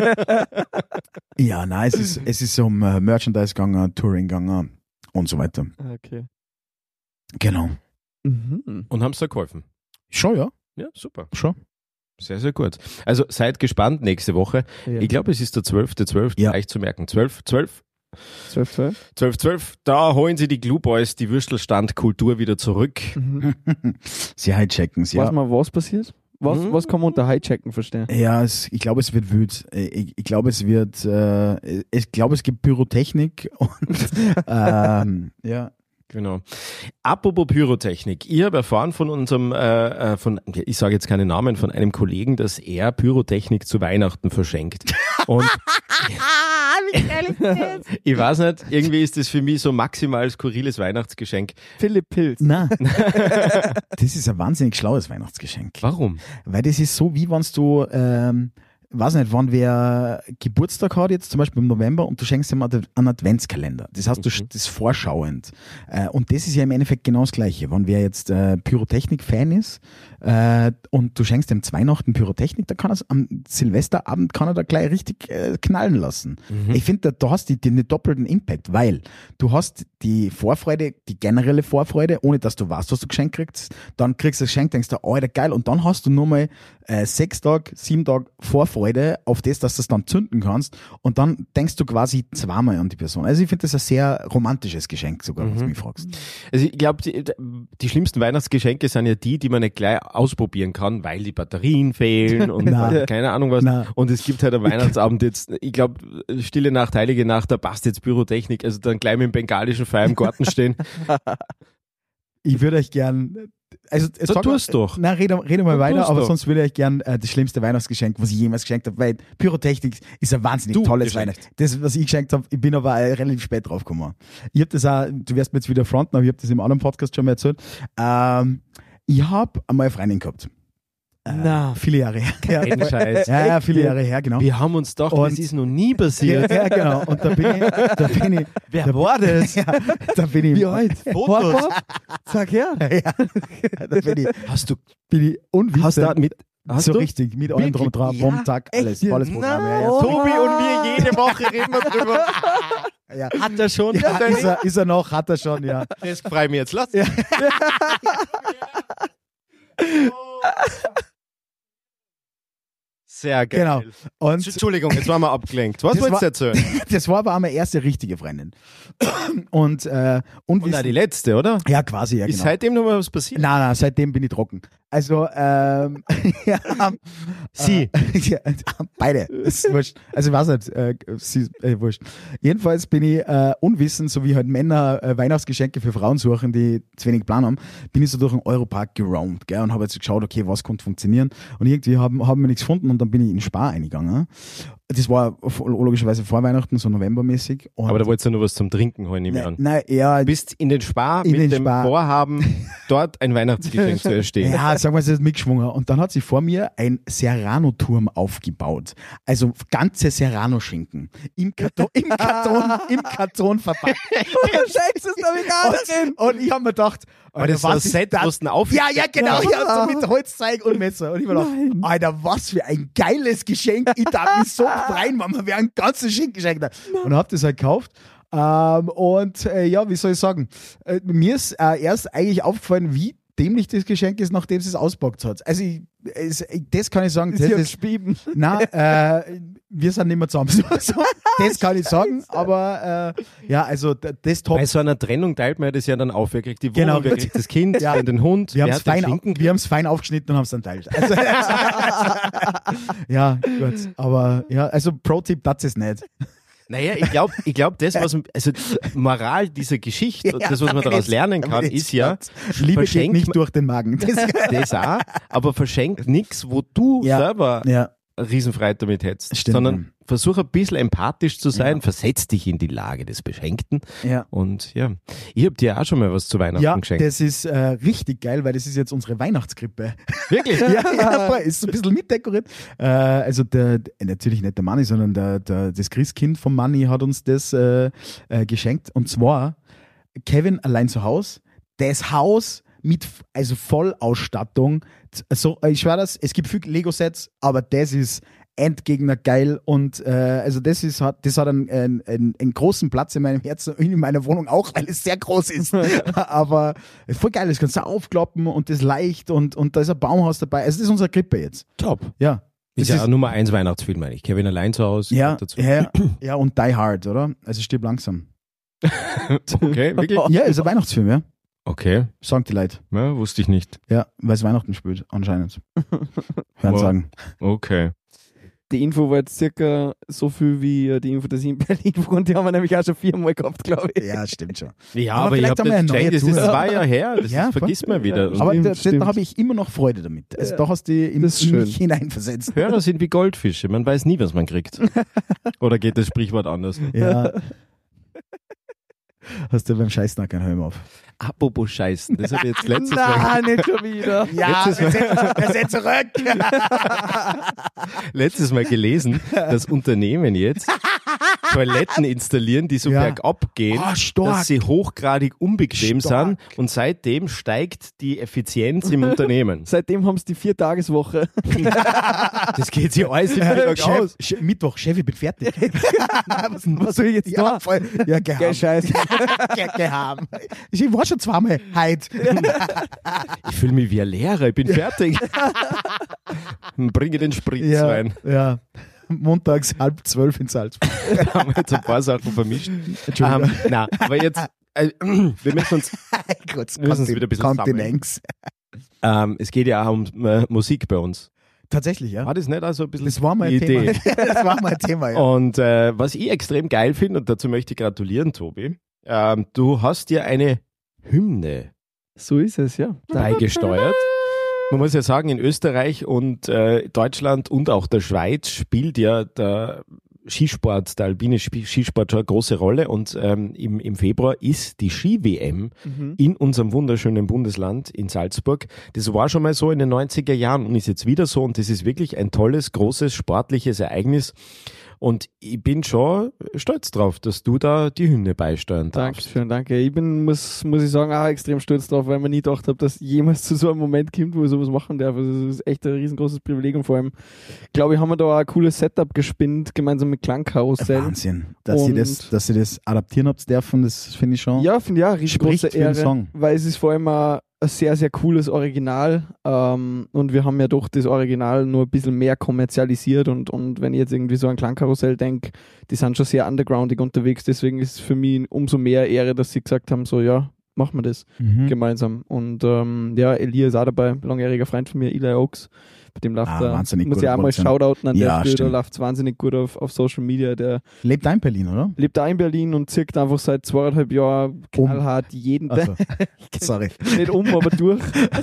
Ja, nein, es ist, es ist um äh, Merchandise gegangen, Touring gegangen und so weiter. Okay. Genau. Mhm. Und haben es da geholfen. Schon, ja. Ja, super. Schon. Sehr, sehr gut. Also seid gespannt nächste Woche. Ja. Ich glaube, es ist der zwölfte zwölfte Ja. leicht zu merken. zwölf, zwölf, zwölf, zwölf. zwölf, zwölf. Da holen sie die Glue Boys die Würstelstandkultur wieder zurück. Mhm. Sie hijacken, Ja. ja. Weiß mal, was passiert? Was, Mhm. was kann man unter Hijacken verstehen? Ja, es, ich glaube, es wird wild. Ich, ich glaube, es wird, äh, ich glaube, es gibt Pyrotechnik und ähm, ja. Genau. Apropos Pyrotechnik. Ich habe erfahren von unserem, äh, äh, von, ich sage jetzt keine Namen, von einem Kollegen, dass er Pyrotechnik zu Weihnachten verschenkt. Und ich weiß nicht, irgendwie ist das für mich so maximal skurriles Weihnachtsgeschenk. Philipp Pilz. Nein. Das ist ein wahnsinnig schlaues Weihnachtsgeschenk. Warum? Weil das ist so, wie wenn du, ähm, weiß nicht, wann wer Geburtstag hat, jetzt zum Beispiel im November, und du schenkst ihm einen Adventskalender. Das heißt, du Mhm. das ist vorschauend. Äh, und das ist ja im Endeffekt genau das Gleiche. Wenn wer jetzt äh, Pyrotechnik-Fan ist äh, und du schenkst ihm zu Weihnachten Pyrotechnik, dann kann er am Silvesterabend kann er da gleich richtig äh, knallen lassen. Mhm. Ich finde, da, da hast du den, den doppelten Impact, weil du hast die Vorfreude, die generelle Vorfreude, ohne dass du weißt, was du geschenkt kriegst. Dann kriegst du das Geschenk, denkst du, Alter, geil. Und dann hast du nur mal äh, sechs Tage, sieben Tage Vorfreude auf das, dass du es dann zünden kannst. Und dann denkst du quasi zweimal an die Person. Also ich finde das ein sehr romantisches Geschenk sogar, wenn du Mhm. mich fragst. Also ich glaube, die, die schlimmsten Weihnachtsgeschenke sind ja die, die man nicht gleich ausprobieren kann, weil die Batterien fehlen und Nein. keine Ahnung was. Nein. Und es gibt halt am Weihnachtsabend jetzt, ich glaube, Stille Nacht, Heilige Nacht, da passt jetzt Pyrotechnik, also dann gleich mit dem bengalischen Feuer im Garten stehen. Ich würde euch gern, also jetzt Da sag mal- tust doch. Nein, rede, rede mal Da weiter, tust aber doch. sonst würde ich euch gern äh, das schlimmste Weihnachtsgeschenk, was ich jemals geschenkt habe, weil Pyrotechnik ist ein wahnsinnig Du tolles geschenkt. Weihnachts. Das, was ich geschenkt habe, ich bin aber äh, relativ spät drauf gekommen. Ich habe das auch, du wirst mir jetzt wieder fronten, aber ich habe das im anderen Podcast schon mal erzählt. Ähm, ich habe einmal eine Freundin gehabt. Äh, Na. Viele Jahre her. Kein Scheiß. Ja, ja, viele Jahre her, genau. Wir haben uns gedacht, das Und- ist noch nie Ja, passiert. ja, genau. Und da bin ich, da bin ich, Wer war das? ja, da bin ich, Wie alt? Fotos. Sag her. ja, da bin ich, Hast du, bin ich unwitze. hast du da mit, Hast so du? richtig, mit allem drum und dran, Ja, Bombtag, alles, echt? volles Programm. Ja, ja. Tobi und wir jede Woche reden wir drüber. Ja. Hat er schon? Ja, ist, er, ist er noch, hat er schon, ja. Das freut mich jetzt. Lass. Ja. Sehr geil. Genau. Und Entschuldigung, jetzt waren wir abgelenkt. Was Das wolltest du war- erzählen? das war aber auch meine erste richtige Freundin. Und, äh, und, Und auch die letzte, oder? ja, quasi, ja, Ist genau. seitdem noch mal was passiert? Nein, nein, seitdem bin ich trocken. Also, ähm, ja, Sie. Äh, ja, beide. Ist wurscht. Also, ich weiß nicht, äh, sie, äh, wurscht. Jedenfalls bin ich äh, unwissend, so wie halt Männer äh, Weihnachtsgeschenke für Frauen suchen, die zu wenig Plan haben, bin ich so durch den Europark geroamt, gell, und habe jetzt geschaut, okay, was konnte funktionieren. Und irgendwie haben, haben wir nichts gefunden und dann bin ich in den Spar eingegangen. Das war logischerweise vor Weihnachten, so novembermäßig. Und Aber da wolltest du nur was zum Trinken holen, nehme ich nein, an. nein, ja, Du bist in den Spar In mit den dem Spar. Vorhaben, dort ein Weihnachtsgeschenk zu erstehen. Ja, sagen wir es jetzt mitgeschwungen. Und dann hat sie vor mir ein Serrano-Turm aufgebaut. Also ganze Serrano-Schinken. Im Karton, im Karton, im Karton verpackt. Scheiße, das habe ich gar nicht drin. Und ich habe mir gedacht, Aber das ist so ein was ist Set, das? wo du auf. Ja, ja, genau. Ja, so mit Holzzeig und Messer. Und ich mir gedacht, Alter, was für ein geiles Geschenk. Ich darf mich so freuen, wenn man mir einen ganzen Schinken geschenkt hat. Und habe das halt gekauft. Ähm, und äh, ja, wie soll ich sagen? Äh, mir ist äh, erst eigentlich aufgefallen, wie dämlich das Geschenk ist, nachdem sie es auspackt hat. Also ich, es, ich, das kann ich sagen. Das, Sie hat das, gespieben. nein, äh, wir sind nicht mehr zusammen. So, das kann ich sagen. Aber äh, ja, also d- das top. Bei so einer Trennung teilt man das ja dann auf. Wer kriegt die Wohnung, Genau. wer kriegt das Kind, Ja. wer den Hund, Wir wer haben es hat den fein, Schinken. wir haben's fein aufgeschnitten und haben es dann teilt. Also, ja, gut. Aber ja, also Pro-Tipp, das ist nicht. Naja, ich glaube, ich glaub, das, was, also Moral dieser Geschichte, Ja, das, was man daraus jetzt- lernen kann, aber jetzt ist ja, Liebe geht verschenkt nicht man- durch den Magen. Das, das auch, aber verschenkt nichts, wo du Ja. selber ja, Riesenfreude damit hättest, Stimmt, sondern versuch ein bisschen empathisch zu sein, Ja. versetz dich in die Lage des Beschenkten ja. und ja, ich hab dir auch schon mal was zu Weihnachten Ja, geschenkt. das ist äh, richtig geil, weil das ist jetzt unsere Weihnachtskrippe. Wirklich? ja, ja, voll, ist so ein bisschen mitdekoriert. Äh, also der, der- natürlich nicht der Manni, sondern der, der, das Christkind vom Manni hat uns das äh, äh, geschenkt. Und zwar Kevin allein zu Hause, das Haus mit also Vollausstattung. So, ich schwör das, es gibt viele Lego-Sets, aber das ist Endgegner geil und äh, also das ist hat das hat einen, einen, einen, einen großen Platz in meinem Herzen und in meiner Wohnung auch, weil es sehr groß ist. Aber voll geil, das kannst du aufklappen und das leicht und, und da ist ein Baumhaus dabei. Also das ist unsere Krippe jetzt. Top. Ja. Ist Das ja auch Nummer eins Weihnachtsfilm eigentlich. Kevin allein zu Hause. ja, kommt dazu. ja, ja, und Die Hard, oder? Also stirb langsam. Okay, wirklich? Ja, ist ein Weihnachtsfilm, ja. Okay, Sagen die Leute. ja, wusste ich nicht. Ja, weil es Weihnachten spielt, anscheinend. Hören Wow. sagen. Okay. Die Info war jetzt circa so viel wie äh, die Info, dass ich in Berlin wohne. Die haben wir nämlich auch schon viermal gehabt, glaube ich. Ja, stimmt schon. Ja, Aber aber, ich vielleicht habe haben wir das eine neue geschenkt, das ist Tour. zwei Jahre her, das Ja, ist, vergisst man wieder. Und Aber Stimmt, da, da stimmt. habe ich immer noch Freude damit. Also Ja. da hast du in, in Das ist schön. mich hineinversetzt. Hörer sind wie Goldfische, man weiß nie, was man kriegt. Oder geht das Sprichwort anders? Ja. Hast du beim Scheißen auch keinen Helm auf? Apropos Scheißen, das habe ich jetzt letztes Mal, Nein, nicht schon wieder. Ja, wir sind, wir sind zurück. letztes Mal gelesen, dass Unternehmen jetzt Toiletten installieren, die so Ja. bergab gehen, Oh, stark. dass sie hochgradig unbequem Stark. sind und seitdem steigt die Effizienz im Unternehmen. Seitdem haben sie die Vier-Tages-Woche. Das geht sich alles im Mittag Chef, aus. Chef, Mittwoch, Chef, ich bin fertig. was, Was soll ich jetzt ja, da? voll. Ja, Geil, gehabt. Scheiße. Ge gehabt. Ich war schon zweimal heute. Ich fühle mich wie ein Lehrer, ich bin fertig. Bringe den Spritz Ja, rein. ja. Montags halb zwölf in Salzburg. Da haben wir jetzt ein paar Sachen vermischt. Entschuldigung. Ähm, na, aber jetzt, äh, wir müssen uns, Kurz, Wir müssen uns wieder ein bisschen Kontinenz. ähm, es geht ja auch um äh, Musik bei uns. Tatsächlich, ja. War das nicht also ein bisschen Das war mal die ein Thema. Idee? Das war mal ein Thema, ja. Und äh, was ich extrem geil finde, und dazu möchte ich gratulieren, Tobi, ähm, du hast dir eine Hymne So ist es, ja. beigesteuert. Man muss ja sagen, in Österreich und äh, Deutschland und auch der Schweiz spielt ja der Skisport, der alpine Sp- Skisport schon eine große Rolle und ähm, im, im Februar ist die Ski-W M Mhm. in unserem wunderschönen Bundesland in Salzburg. Das war schon mal so in den neunziger Jahren und ist jetzt wieder so und das ist wirklich ein tolles, großes, sportliches Ereignis. Und ich bin schon stolz drauf, dass du da die Hymne beisteuern darfst. Dankeschön, danke. Ich bin, muss, muss ich sagen, auch extrem stolz drauf, weil man nie gedacht habe, dass jemals zu so einem Moment kommt, wo ich sowas machen darf. Also das ist echt ein riesengroßes Privileg und vor allem, glaube ich, haben wir da auch ein cooles Setup gespinnt, gemeinsam mit Klangkarussell. Wahnsinn, dass ihr das, dass ihr das adaptieren habt dürfen, das finde ich schon. Ja, finde ich auch eine riesengroße Ehre, Song. weil es ist vor allem ein, ein sehr, sehr cooles Original ähm, und wir haben ja doch das Original nur ein bisschen mehr kommerzialisiert und, und wenn ich jetzt irgendwie so an Klangkarussell denke, die sind schon sehr undergroundig unterwegs, deswegen ist es für mich umso mehr Ehre, dass sie gesagt haben, so ja, machen wir das Mhm. gemeinsam. Und ähm, ja, Elia ist auch dabei, langjähriger Freund von mir, Eli Oaks. Bei dem läuft Ah, er, wahnsinnig muss guter ich auch mal Produzent. shoutouten an Ja, der Stelle, stimmt. der läuft es wahnsinnig gut auf, auf Social Media. Der Lebt da in Berlin, oder? lebt da in Berlin und zirkt einfach seit zweieinhalb Jahren knallhart jeden Tag. Also, sorry. Nicht um, aber durch.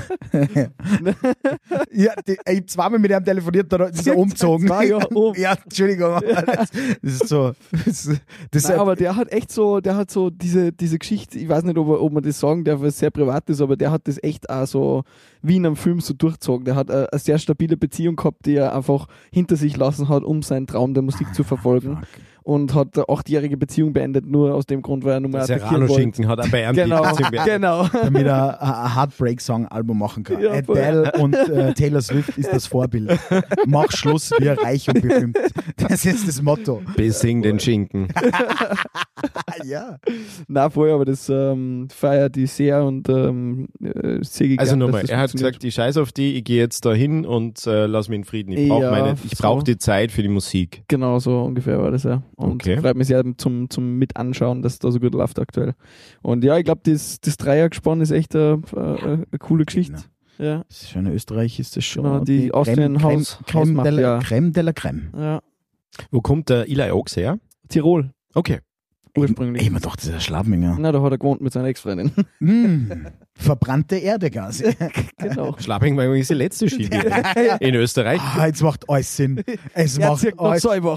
Ja, die, ich habe zweimal mit ihm telefoniert, da ist er umgezogen. Zwei Jahre um. Ja, Entschuldigung. Das ist so. Das, das Nein, aber der hat echt so, der hat so diese, diese Geschichte, ich weiß nicht, ob, er, ob man das sagen darf, weil es sehr privat ist, aber der hat das echt auch so wie in einem Film so durchgezogen. Der hat eine, eine sehr stabile Beziehung gehabt, die er einfach hinter sich lassen hat, um seinen Traum der Musik zu verfolgen. Fuck. Und hat eine achtjährige Beziehung beendet, nur aus dem Grund, weil er nur mal attackieren wollte. Serrano-Schinken hat auch bei ihm Genau, die Beziehung beendet. genau. Damit er ein Heartbreak-Song-Album machen kann. Ja, voll. Adele und äh, Taylor Swift ist das Vorbild. Mach Schluss, wir reich und berühmt. Das ist das Motto. Besing den Schinken. Ja. Na voll, aber das ähm, feiert die sehr und ähm, äh, sehr gern, Also dass nochmal, das er hat funktioniert. gesagt, ich scheiß auf die, ich gehe jetzt da hin und äh, lass mich in Frieden. Ich brauche Ja, meine, ich so. brauche die Zeit für die Musik. Genau so ungefähr war das ja. Und Okay. freut mich sehr zum, zum Mit-Anschauen, dass es da so gut läuft aktuell. Und ja, ich glaube, das, das Dreiergespann ist echt eine, eine, eine coole Geschichte. Ja. Das ist schon in Österreich ist das schon. Genau, die Austrian Creme, Haus- Creme, Hausmacht, de la, ja. Creme de la Creme. ja. Wo kommt der Eli Oaks her? Tirol, Okay. ursprünglich. Ich hab mir gedacht, das ist ein Schlabminger. Na, da hat er gewohnt mit seiner Ex-Freundin. Mm, verbrannte Erdgas. Genau. Schlabing war übrigens die letzte Ski in Österreich. Ah, jetzt macht alles Sinn. Es Er macht zirkt noch alles. selber.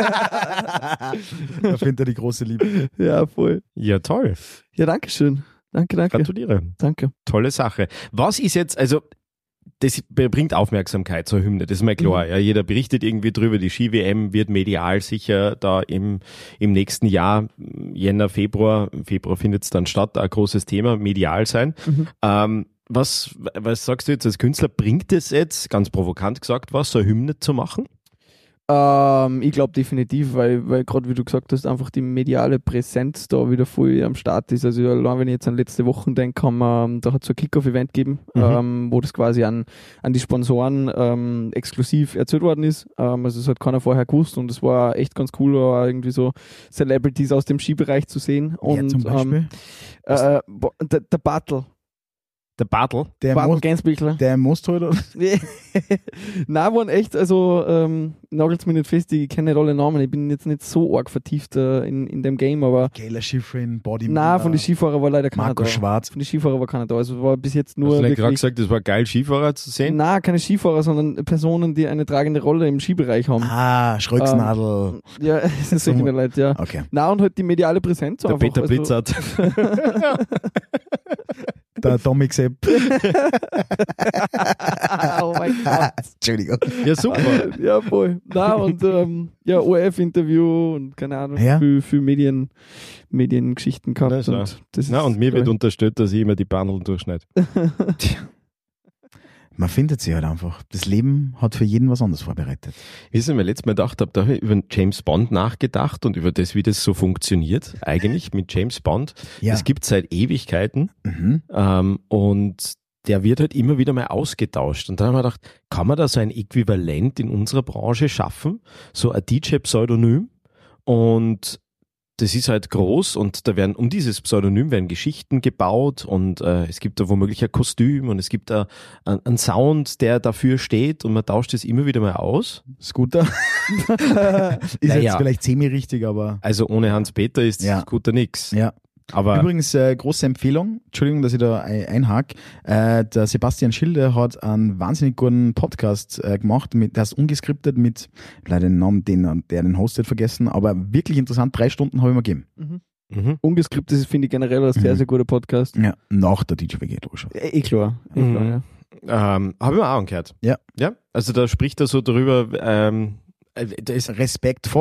Da findet er die große Liebe. Ja, voll. Ja, toll. Ja, danke schön. Danke, danke. Gratuliere. Danke. Tolle Sache. Was ist jetzt, also das bringt Aufmerksamkeit, so eine Hymne, das ist mal klar. Mhm. Ja, jeder berichtet irgendwie drüber, die Ski-W M wird medial sicher da im, im nächsten Jahr, Jänner, Februar, im Februar findet es dann statt, ein großes Thema, medial sein. Mhm. Ähm, was, was sagst du jetzt als Künstler, bringt es jetzt, ganz provokant gesagt, was, so eine Hymne zu machen? Ähm, ich glaube definitiv, weil, weil gerade wie du gesagt hast, einfach die mediale Präsenz da wieder voll am Start ist. Also allein wenn ich jetzt an letzte Woche denke, haben wir, da hat es so ein Kick-Off-Event gegeben, Mhm. ähm, wo das quasi an, an die Sponsoren ähm, exklusiv erzählt worden ist. Ähm, also es hat keiner vorher gewusst und es war echt ganz cool, da irgendwie so Celebrities aus dem Skibereich zu sehen. Und Ja, zum Beispiel. Ähm, äh, bo- der, der Bartel, Der Bartel? Der, Bartel Most, Gensbichler. der Mostholder. Nein, waren echt, also ähm, nagelt's mir nicht fest, ich kenne nicht alle Namen, ich bin jetzt nicht so arg vertieft äh, in, in dem Game, aber Gayla Schifrin, Body nein, von den Skifahrern war leider keiner Marco da. Schwarz. Von den Skifahrern war keiner da, also war bis jetzt Hast nur du nicht gerade wirklich, gesagt, das war geil, Skifahrer zu sehen? nein, keine Skifahrer, sondern Personen, die eine tragende Rolle im Skibereich haben. Ah, Schröcksnadel. Ja, das ist solche Leute, ja. Okay. Na und halt die mediale Präsenz Der einfach. Peter also, Blitzert. Der Dominik Sepp. Oh mein Gott. Entschuldigung. Ja, super. Ja, voll. Na und ähm, ja, O R F-Interview und keine Ahnung, Ja. für, für Medien, Mediengeschichten gehabt. Na, klar. und das Na, ist, und mir wird glaub unterstellt, dass ich immer die Bandeln durchschneide. Man findet sie halt einfach. Das Leben hat für jeden was anderes vorbereitet. Wissen wir, letztes Mal gedacht habe, da habe ich über James Bond nachgedacht und über das, wie das so funktioniert, eigentlich mit James Bond. Ja. Es gibt seit Ewigkeiten Mhm. ähm, und der wird halt immer wieder mal ausgetauscht. Und dann haben wir gedacht, kann man da so ein Äquivalent in unserer Branche schaffen? So ein D J-Pseudonym und das ist halt groß und da werden um dieses Pseudonym werden Geschichten gebaut und äh, es gibt da womöglich ein Kostüm und es gibt da einen Sound, der dafür steht und man tauscht es immer wieder mal aus. Scooter. Ist Naja. jetzt vielleicht semi-richtig, aber Also ohne Hans-Peter ist Ja. Scooter nix. ja. Aber Übrigens, äh, große Empfehlung, Entschuldigung, dass ich da ein- einhake, äh, der Sebastian Schilde hat einen wahnsinnig guten Podcast äh, gemacht, mit, der ist ungeskriptet mit, leider den Namen, den, der den hostet, vergessen, aber wirklich interessant, drei Stunden habe ich mir gegeben. Mhm. mhm. Ungeskriptet ist, finde ich generell ein sehr, Mhm. sehr guter Podcast. Ja, nach der D J W G, logisch. Eh, eh klar. Eh Mhm. klar ja. ähm, habe ich mir auch angehört. Ja. Ja, also da spricht er so darüber, ähm, äh, da ist Respektvoll,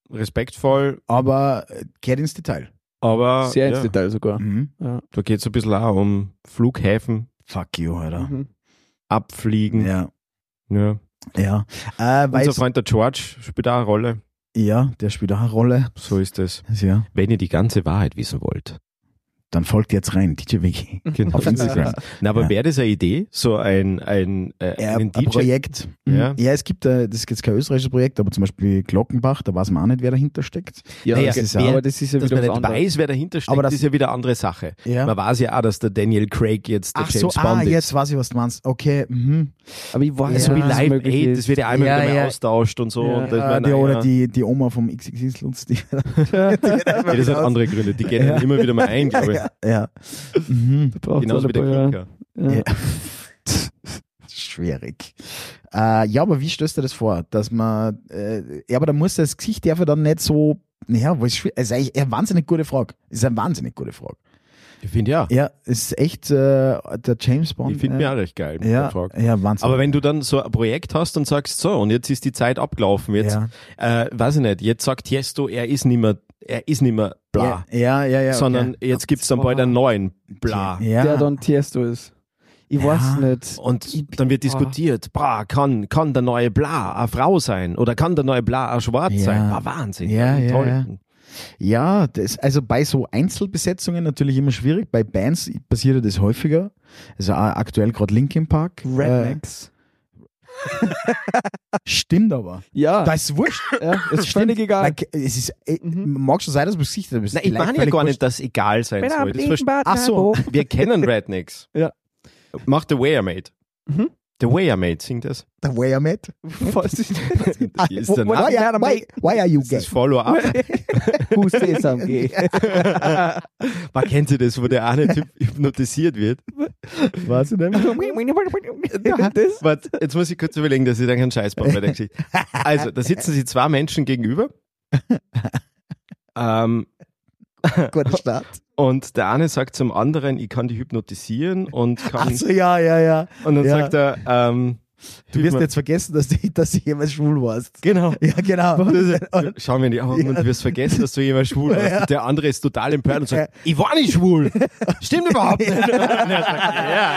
respektvoll. Aber geht ins Detail. Aber Sehr ins ja, Detail sogar. Mhm. Ja. da geht es ein bisschen auch um Flughäfen, Fuck you, Alter. Mhm. Abfliegen. Ja. Ja. Ja. Äh, Unser weiß, Freund der George spielt auch eine Rolle. ja, der spielt auch eine Rolle. So ist es. Ja. Wenn ihr die ganze Wahrheit wissen wollt. Dann folgt jetzt rein, D J Wiki. Genau. Auf Instagram. Na, aber Ja. wäre das eine Idee? So ein, ein, äh, Ja, einen ein D J? Projekt. Ja. Ja, es gibt, äh, das ist jetzt kein österreichisches Projekt, aber zum Beispiel Glockenbach, da weiß man auch nicht, wer dahinter steckt. Ja, Naja, das ist ist ja- aber das ist ja Dass wieder man was nicht anderes. weiß, wer dahinter steckt, Aber das- ist ja wieder eine andere Sache. Ja. Man weiß ja auch, dass der Daniel Craig jetzt der Ach so, James ah, Bond ist. jetzt weiß ich, was du meinst. Okay, mhm. Aber ich weiß So Ja. wie nicht, was Live möglich Aid, ist. das wird ja einmal Ja, wieder mal ja. austauscht und so. Ja. Und das Äh, war, die, oder naja, die, die Oma vom X X X Lutz, die, die ja, das sind andere Gründe, die gehen dann immer wieder mal ein, glaube ich. ja, ja. Mhm. Braucht's Genauso alle wie der paar Jahre. Kinker. Ja. Ja. Schwierig. Äh, ja, aber wie stößt du das vor? Dass man, äh, ja, aber da muss das Gesicht dafür dann nicht so, naja, was schwierig, es ist eigentlich eine wahnsinnig gute Frage. Es ist eine wahnsinnig gute Frage. Ich finde ja. Ja, es ist echt, äh, der James Bond. Ich finde äh, mich auch recht geil. mit ja, der Frage. ja, Wahnsinn. Aber wenn du dann so ein Projekt hast und sagst, so, und jetzt ist die Zeit abgelaufen, jetzt, ja. äh, weiß ich nicht, jetzt sagt Tiesto, er ist nicht mehr, er ist nicht mehr bla, Ja, ja, ja. sondern okay. jetzt gibt's dann bald einen neuen bla. ja. Der dann Tiesto ist. Ich Ja. weiß nicht. Und dann wird diskutiert, bra, kann, kann der neue Bla eine Frau sein oder kann der neue Bla ein Schwarz Ja. sein? Ah, Wahnsinn. Ja, ja, toll. ja. Ja, das, also bei so Einzelbesetzungen natürlich immer schwierig. Bei Bands passiert ja das häufiger. Also auch aktuell gerade Linkin Park. Rednecks. Äh, stimmt aber. Ja, Da ist es wurscht. ja, ist völlig egal. Like, es ist, äh, Mhm. mag schon sein, dass man Gesicht hat. aber es Na, ist ich gleich meine ja völlig gar wurscht. nicht, dass egal sein Wenn er soll. am Das verste- Regenbad Ach so. reinbogen. Wir kennen Rednecks. Ja. Macht The Way I Made. Mhm. The Way I Made, singt das. The way I met. Was ist Ah, ist wh- der why, Name. why, why are you Das gay? ist Follow-up. Who says I'm gay? Man kennt sie das, wo der eine Typ hypnotisiert wird. Weiß ich nicht. das? Warte, jetzt muss ich kurz überlegen, dass ich dann keinen Scheiß baue bei der Geschichte. Also, da sitzen sie zwei Menschen gegenüber. ähm, Guter Start. und der eine sagt zum anderen, ich kann dich hypnotisieren und kann. Achso, ja, ja, ja. Und dann ja. sagt er, ähm, Du wirst jetzt vergessen, dass du, dass du jemals schwul warst. genau. Ja, genau. Du, schau mir in die Augen Ja. und du wirst vergessen, dass du jemals schwul warst. Ja. Und der andere ist total empört und sagt, Ja. ich war nicht schwul. Stimmt überhaupt nicht. Und er sagt,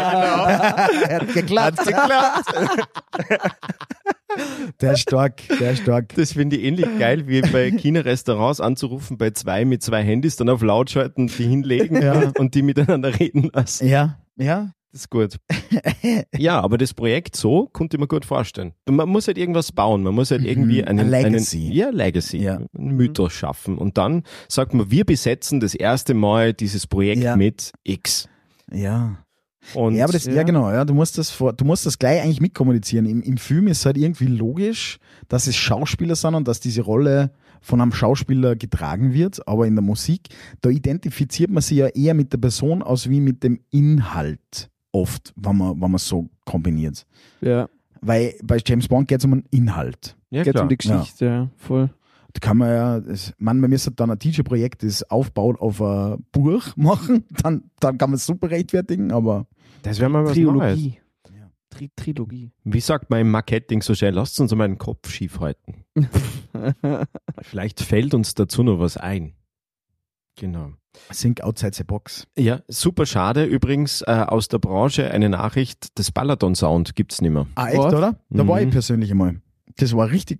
ja, genau. Er hat geklappt. Hat's geklappt. Der ist stark, der ist stark. Das finde ich ähnlich geil, wie bei China-Restaurants anzurufen, bei zwei mit zwei Handys, dann auf laut schalten, die hinlegen Ja. und die miteinander reden lassen. Ja, ja. Das ist gut. Ja, aber das Projekt so konnte ich mir gut vorstellen. Man muss halt irgendwas bauen, man muss halt irgendwie einen, Ein Legacy. einen ja, Legacy, Ja. einen Mythos schaffen. Und dann sagt man, wir besetzen das erste Mal dieses Projekt Ja. mit X. Ja. Und ja, aber das, ja. genau, ja, du musst das vor, du musst das gleich eigentlich mitkommunizieren. Im, Im Film ist halt irgendwie logisch, dass es Schauspieler sind und dass diese Rolle von einem Schauspieler getragen wird, aber in der Musik, da identifiziert man sich ja eher mit der Person aus wie mit dem Inhalt oft, wenn man, wenn man so kombiniert. Ja, Weil bei James Bond geht es um einen Inhalt. ja, geht klar. um die Geschichte, ja, voll. Da kann man ja, das, man, wenn wir dann ein D J-Projekt, das aufbaut auf ein Buch machen, dann, dann kann man es super rechtfertigen, aber Das wäre mal was Neues. Trilogie. Tri Trilogie. Wie sagt man im Marketing so schnell, lasst uns mal den Kopf schief halten. Vielleicht fällt uns dazu noch was ein. Genau. think outside the box. Ja, super schade. Übrigens äh, aus der Branche eine Nachricht, das Balaton-Sound gibt's nicht mehr. Ah, echt, Was? oder? Da Mhm. war ich persönlich einmal. Das war richtig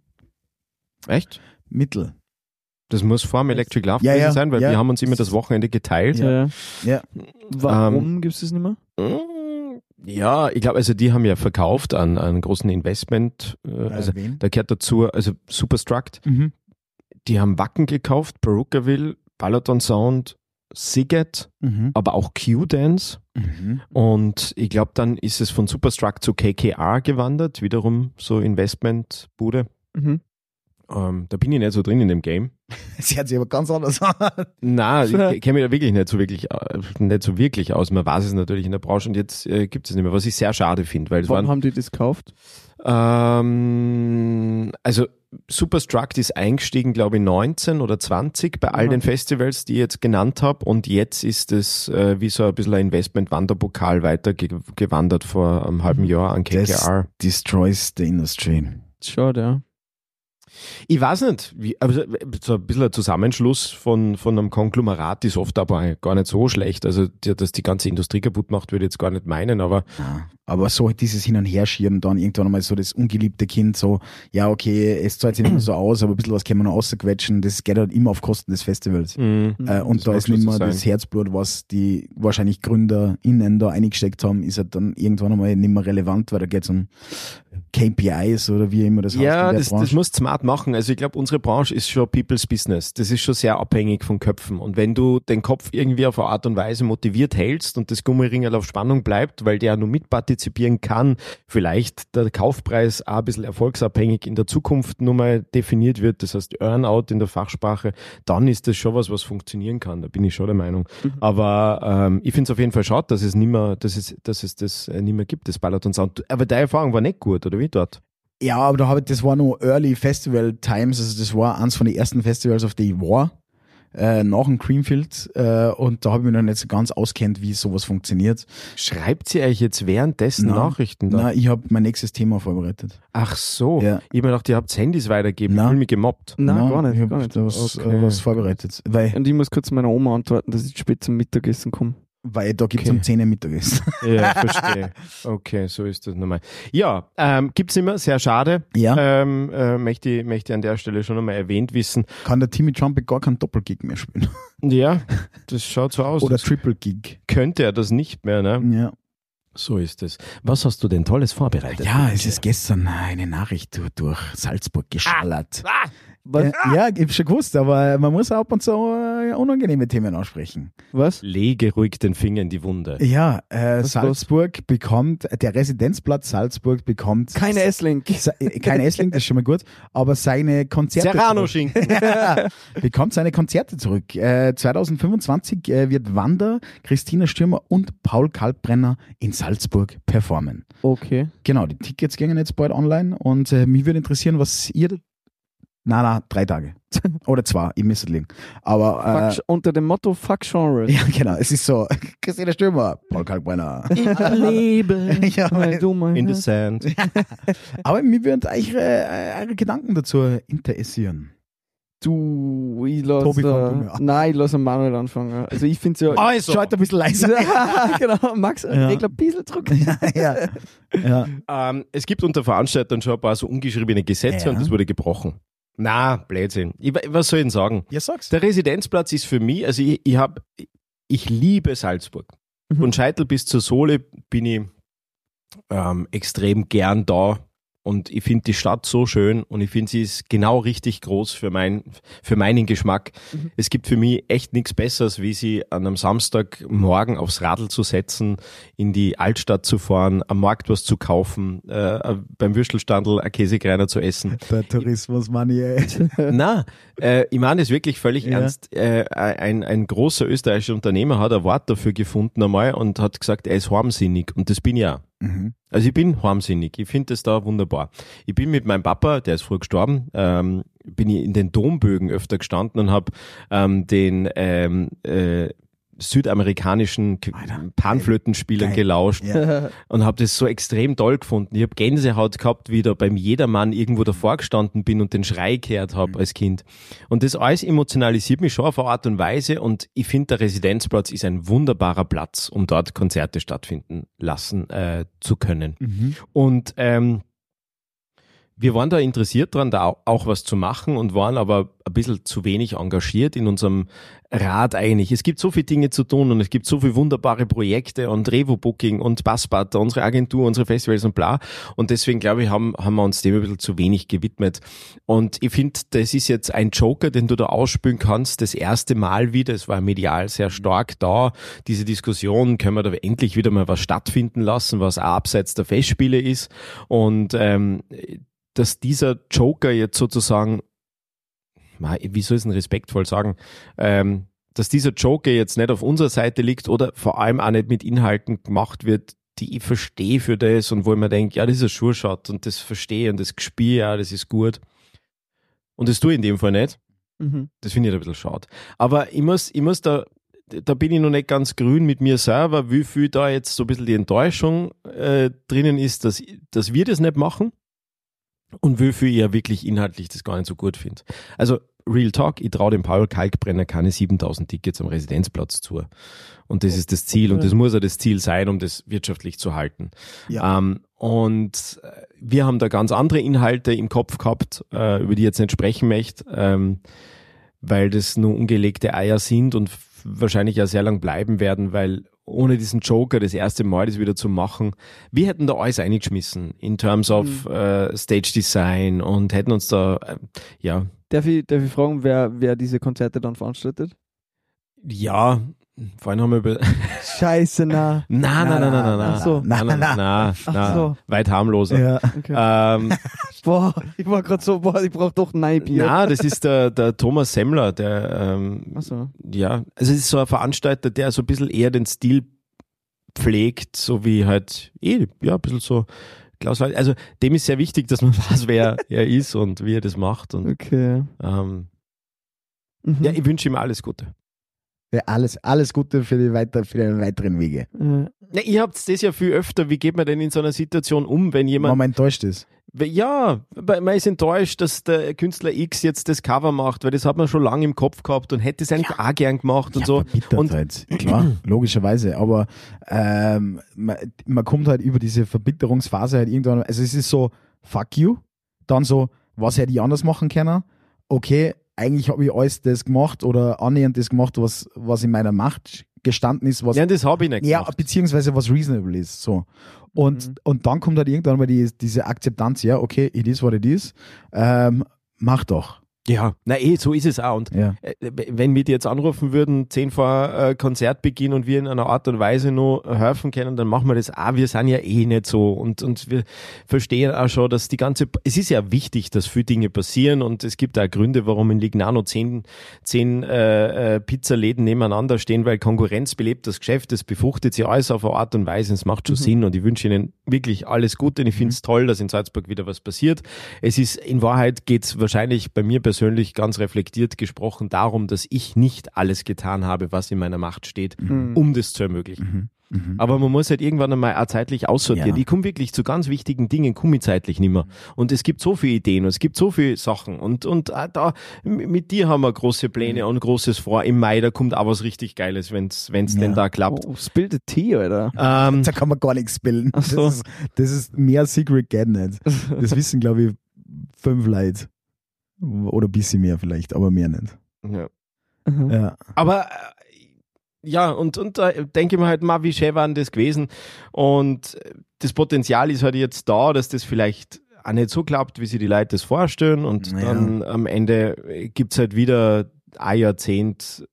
Echt? mittel. Das muss vor dem Electric Love Ja, gewesen ja, sein, weil ja. wir haben uns immer das Wochenende geteilt. Ja. Ja. Ja. Warum gibt's das nicht mehr? Mm, Ja, ich glaube, also die haben ja verkauft an an einen großen Investment. Äh, also wen? da gehört dazu, also Superstruct, Mhm. die haben Wacken gekauft, Perucaville, Balaton Sound, Siget, Mhm. aber auch Q-Dance. Mhm. Und ich glaube, dann ist es von Superstruct zu K K R gewandert, wiederum so Investmentbude. Mhm. Ähm, da bin ich nicht so drin in dem Game. Sie hört sich aber ganz anders an. Na, ich kenne mich da wirklich nicht so wirklich, äh, nicht so wirklich aus. Man weiß es natürlich in der Branche und jetzt äh, gibt es nicht mehr, was ich sehr schade finde, weil es Warum waren, haben die das gekauft? ähm, also Superstruct ist eingestiegen, glaube ich, neunzehn oder zwanzig bei all Aha. den Festivals, die ich jetzt genannt habe und jetzt ist es äh, wie so ein bisschen ein Investment-Wanderpokal weitergewandert vor einem halben Jahr an K K R. Das destroys the industry. Schade, ja. Ich weiß nicht, wie, also so ein bisschen ein Zusammenschluss von, von einem Konglomerat ist oft aber gar nicht so schlecht. Also, dass die ganze Industrie kaputt macht, würde ich jetzt gar nicht meinen, aber. Ja, aber so dieses Hin- und Herschieben, dann irgendwann einmal so das ungeliebte Kind, so, ja, okay, es zahlt sich nicht mehr so aus, aber ein bisschen was können wir noch rausquetschen, das geht halt immer auf Kosten des Festivals. Mhm. Äh, und Das da mag ist schon nicht so mehr sein. das Herzblut, was die wahrscheinlich GründerInnen da eingesteckt haben, ist halt dann irgendwann einmal nicht mehr relevant, weil da geht es um K P Is oder wie immer das heißt. Ja, in der das, Branche. das musst du smart machen. Also ich glaube, unsere Branche ist schon People's Business. Das ist schon sehr abhängig von Köpfen. Und wenn du den Kopf irgendwie auf eine Art und Weise motiviert hältst und das Gummiringel auf Spannung bleibt, weil der nur mitpartizipieren kann, vielleicht der Kaufpreis auch ein bisschen erfolgsabhängig in der Zukunft nur mal definiert wird, das heißt Earnout in der Fachsprache, dann ist das schon was, was funktionieren kann. Da bin ich schon der Meinung. Mhm. Aber ähm, ich finde es auf jeden Fall schade, dass es nicht mehr, dass es, dass es das äh, nicht mehr gibt, das Balaton Sound. Aber deine Erfahrung war nicht gut, oder wie dort? Ja, aber da habe ich, das war noch Early Festival Times, also das war eins von den ersten Festivals, auf die ich war, äh, nach dem Creamfield, äh, und da habe ich mich noch nicht so ganz auskennt, wie sowas funktioniert. Schreibt sie euch jetzt währenddessen Nein, Nachrichten da? Nein, ich habe mein nächstes Thema vorbereitet. Ach so, Ja. ich habe mir gedacht, ihr habt Handys weitergeben, ich Nein. fühle mich gemobbt. Nein, Nein, gar nicht. Ich Gar habe nicht. da was, Okay. äh, was vorbereitet, weil, Und ich muss kurz meiner Oma antworten, dass ich spät zum Mittagessen komme. weil da gibt es Okay. um zehn Uhr Mittagessen. Ja, verstehe. Okay, so ist das nochmal. Ja, ähm, gibt's immer, sehr schade. Ja. Ähm, äh, möchte, ich- möchte ich an der Stelle schon nochmal erwähnt wissen. Kann der Timmy Trumpet gar keinen Doppelgig mehr spielen. Ja, das schaut so aus. Oder als Triple Gig. könnte er das nicht mehr, ne? Ja. So ist es. Was hast du denn Tolles vorbereitet? Ja, es ist gestern eine Nachricht durch, durch Salzburg geschallert. Ah, Was? Äh, ja, ich hab schon gewusst, aber man muss auch ab und zu äh, unangenehme Themen ansprechen. Was? lege ruhig den Finger in die Wunde. Ja, äh, Was Salzburg bekommt, der Residenzplatz Salzburg bekommt Keine S-Link. se- äh, kein Essling, das ist schon mal gut, aber seine Konzerte zurück. Serrano-Schinken. bekommt seine Konzerte zurück. Äh, zwanzig fünfundzwanzig äh, wird Wanda, Christina Stürmer und Paul Kalkbrenner in Salzburg performen. Okay. Genau, die Tickets gehen jetzt bald online und äh, mich würde interessieren, was ihr... Nein, nein, drei Tage. Oder zwei, ich müsste liegen. Aber... Fuck, unter dem Motto Fuck Genres. Äh, ja, genau, es ist so, Christina Stürmer, Paul Kalkbrenner. Ich lebe, Ja, weil du mein In the sand. Aber mir würden eure, äh, eure Gedanken dazu interessieren. Du, ich lasse. Tobi, fang du Äh, mir an. nein, ich lasse Manuel anfangen. Also ich finde es ja. Also, Schaut ein bisschen leiser. genau, Max, Ja. Regler ein bisschen Druck. ja, ja. ja. ähm, es gibt unter Veranstaltern schon ein paar so ungeschriebene Gesetze Ja. und das wurde gebrochen. Na, Blödsinn. Ich, was soll ich denn sagen? Ja, sag's. Der Residenzplatz ist für mich, also ich, ich habe, ich liebe Salzburg. Mhm. Von Scheitel bis zur Sohle bin ich ähm, extrem gern da und ich finde die Stadt so schön und ich finde sie ist genau richtig groß für, mein, für meinen Geschmack. Mhm. Es gibt für mich echt nichts Besseres, wie sie an einem Samstagmorgen aufs Radl zu setzen, in die Altstadt zu fahren, am Markt was zu kaufen, äh, beim Würstelstandl ein Käsekreiner zu essen. Der Tourismusmann, ey. Na, äh, ich meine das wirklich völlig Ja. ernst. Äh, ein, ein großer österreichischer Unternehmer hat ein Wort dafür gefunden einmal und hat gesagt, er ist harmsinnig und das bin ich auch. Mhm. Also ich bin harmsinnig, ich finde das da wunderbar. Ich bin mit meinem Papa, der ist früh gestorben, ähm, bin ich in den Dombögen öfter gestanden und habe ähm, den ähm, äh, südamerikanischen K- Alter, Panflötenspielern geil. gelauscht Ja. und habe das so extrem toll gefunden. Ich habe Gänsehaut gehabt, wie ich da beim Jedermann irgendwo davor gestanden bin und den Schrei gehört habe als Kind. Und das alles emotionalisiert mich schon auf eine Art und Weise und ich finde, der Residenzplatz ist ein wunderbarer Platz, um dort Konzerte stattfinden lassen äh, zu können. Mhm. Und ähm, wir waren da interessiert dran, da auch, auch was zu machen und waren aber ein bisschen zu wenig engagiert in unserem Rat eigentlich. Es gibt so viele Dinge zu tun und es gibt so viele wunderbare Projekte und Revo-Booking und Bassbutter, unsere Agentur, unsere Festivals und bla. Und deswegen, glaube ich, haben, haben wir uns dem ein bisschen zu wenig gewidmet. Und ich finde, das ist jetzt ein Joker, den du da ausspülen kannst, das erste Mal wieder. Es war medial sehr stark da. Diese Diskussion, können wir da endlich wieder mal was stattfinden lassen, was auch abseits der Festspiele ist. Und ähm, dass dieser Joker jetzt sozusagen, wie soll ich es denn respektvoll sagen, ähm, dass dieser Joker jetzt nicht auf unserer Seite liegt oder vor allem auch nicht mit Inhalten gemacht wird, die ich verstehe für das und wo ich mir denke, ja, das ist ein Schuhschott und das verstehe und das spiele ja, das ist gut. Und das tue ich in dem Fall nicht. Mhm. Das finde ich ein bisschen schade. Aber ich muss, ich muss da, da bin ich noch nicht ganz grün mit mir selber, wie viel da jetzt so ein bisschen die Enttäuschung äh, drinnen ist, dass, dass wir das nicht machen. und wie viel ich ja wirklich inhaltlich das gar nicht so gut finde. Also Real Talk, ich traue dem Paul Kalkbrenner keine siebentausend Tickets am Residenzplatz zu. Und das ist das Ziel und das muss ja das Ziel sein, um das wirtschaftlich zu halten. Ja. Ähm, und wir haben da ganz andere Inhalte im Kopf gehabt, äh, über die ich jetzt nicht sprechen möchte, ähm, weil das nur ungelegte Eier sind und f- wahrscheinlich ja sehr lang bleiben werden, weil ohne diesen Joker das erste Mal das wieder zu machen, wir hätten da alles eingeschmissen in terms of mhm. äh, Stage Design und hätten uns da, äh, ja. Darf ich, darf ich fragen, wer, wer diese Konzerte dann veranstaltet? Ja, vorhin haben wir über... Scheiße, na. Na, na, na, na, na, na. Ach so. Na, na, na, na, na. So. Weit harmloser. Ja. Okay. Ähm, Boah, ich war gerade so, boah, ich brauch doch ein Bier. na, das ist der, der Thomas Semmler, der, ähm, Ach so. ja, also es ist so ein Veranstalter, der so ein bisschen eher den Stil pflegt, so wie halt, eh, ja, ein bisschen so Klaus Leut. Also dem ist sehr wichtig, dass man weiß, wer er ist und wie er das macht. Und, Okay. ähm, Mhm. ja, ich wünsche ihm alles Gute. Ja, alles, alles Gute für die, weiter, für die weiteren Wege. Äh, Ja, ihr habt das ja viel öfter. Wie geht man denn in so einer Situation um, wenn jemand... Wenn man enttäuscht ist. Ja, weil man ist enttäuscht, dass der Künstler X jetzt das Cover macht, weil das hat man schon lange im Kopf gehabt und hätte es eigentlich ja. auch gern gemacht und ja, so. Und halt, klar, logischerweise. Aber ähm, man, man kommt halt über diese Verbitterungsphase halt irgendwann, also es ist so, fuck you, dann so, was hätte ich anders machen können? Okay, eigentlich habe ich alles das gemacht oder annähernd das gemacht, was, was in meiner Macht gestanden ist. Was, ja, das habe ich nicht ja, gemacht. beziehungsweise was reasonable ist. So. Und, mhm. und dann kommt halt irgendwann mal die, diese Akzeptanz, ja, okay, it is what it is, ähm, mach doch. Ja, na eh, so ist es auch. Und ja. äh, wenn wir die jetzt anrufen würden, zehn vor äh, Konzertbeginn und wir in einer Art und Weise nur helfen können, dann machen wir das auch. Wir sind ja eh nicht so und, und wir verstehen auch schon, dass die ganze, es ist ja wichtig, dass viele Dinge passieren und es gibt auch Gründe, warum in Lignano zehn, zehn äh, äh, Pizzaläden nebeneinander stehen, weil Konkurrenz belebt das Geschäft, das befruchtet sich alles auf eine Art und Weise, es macht schon mhm. Sinn und ich wünsche Ihnen wirklich alles Gute und ich finde es mhm. toll, dass in Salzburg wieder was passiert. Es ist, in Wahrheit geht es wahrscheinlich bei mir persönlich ganz reflektiert gesprochen darum, dass ich nicht alles getan habe, was in meiner Macht steht, Mhm. um das zu ermöglichen. Mhm. Mhm. Aber man muss halt irgendwann einmal auch zeitlich aussortieren. Ja. Ich komme wirklich zu ganz wichtigen Dingen, komme ich zeitlich nicht mehr. Und es gibt so viele Ideen und es gibt so viele Sachen. Und, und auch da, mit dir haben wir große Pläne und Großes vor. Im Mai, da kommt auch was richtig Geiles, wenn es Ja. denn da klappt. Oh, spill the tea, Alter. Ähm, Da kann man gar nichts spillen. Ach so. Das, ist, das ist mehr Secret geht nicht. Das wissen, glaube ich, fünf Leute. Oder ein bisschen mehr vielleicht, aber mehr nicht. ja. Mhm. Ja. Aber äh, ja, und, und da denke ich mir halt mal, wie schön war denn das gewesen? Und das Potenzial ist halt jetzt da, dass das vielleicht auch nicht so klappt, wie sich die Leute das vorstellen. Und Ja. dann am Ende gibt es halt wieder ein Jahrzehnt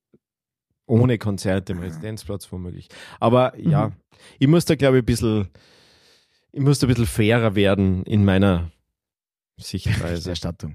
ohne Konzerte im Residenzplatz womöglich. Aber ja, Mhm. ich muss da, glaube ich, ein bisschen, ich muss da ein bisschen fairer werden in meiner Sichtweise. Berichterstattung.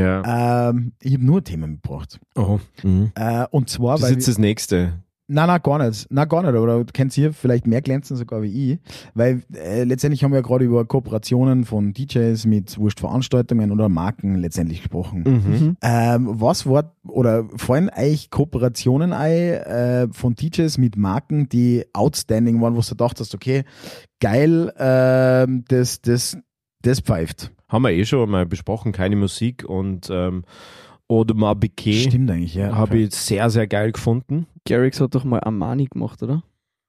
Ja. Ähm, ich habe nur ein Thema mitgebracht. Oh. Mhm. Äh, und zwar, Das ist weil. jetzt das nächste. Nein, nein, gar nicht. Nein, gar nicht. Aber du kennst hier vielleicht mehr glänzen sogar wie ich. Weil äh, letztendlich haben wir ja gerade über Kooperationen von D Js mit wurscht Veranstaltungen oder Marken letztendlich gesprochen. Mhm. Ähm, was war, oder fallen eigentlich Kooperationen ein äh, von D Js mit Marken, die outstanding waren, wo du dachtest, okay, geil, ähm, das, das, das pfeift. Haben wir eh schon mal besprochen, keine Musik und ähm, Audemars Piguet Stimmt eigentlich, ja. habe ich sehr, sehr geil gefunden. Garrix hat doch mal Armani gemacht, oder?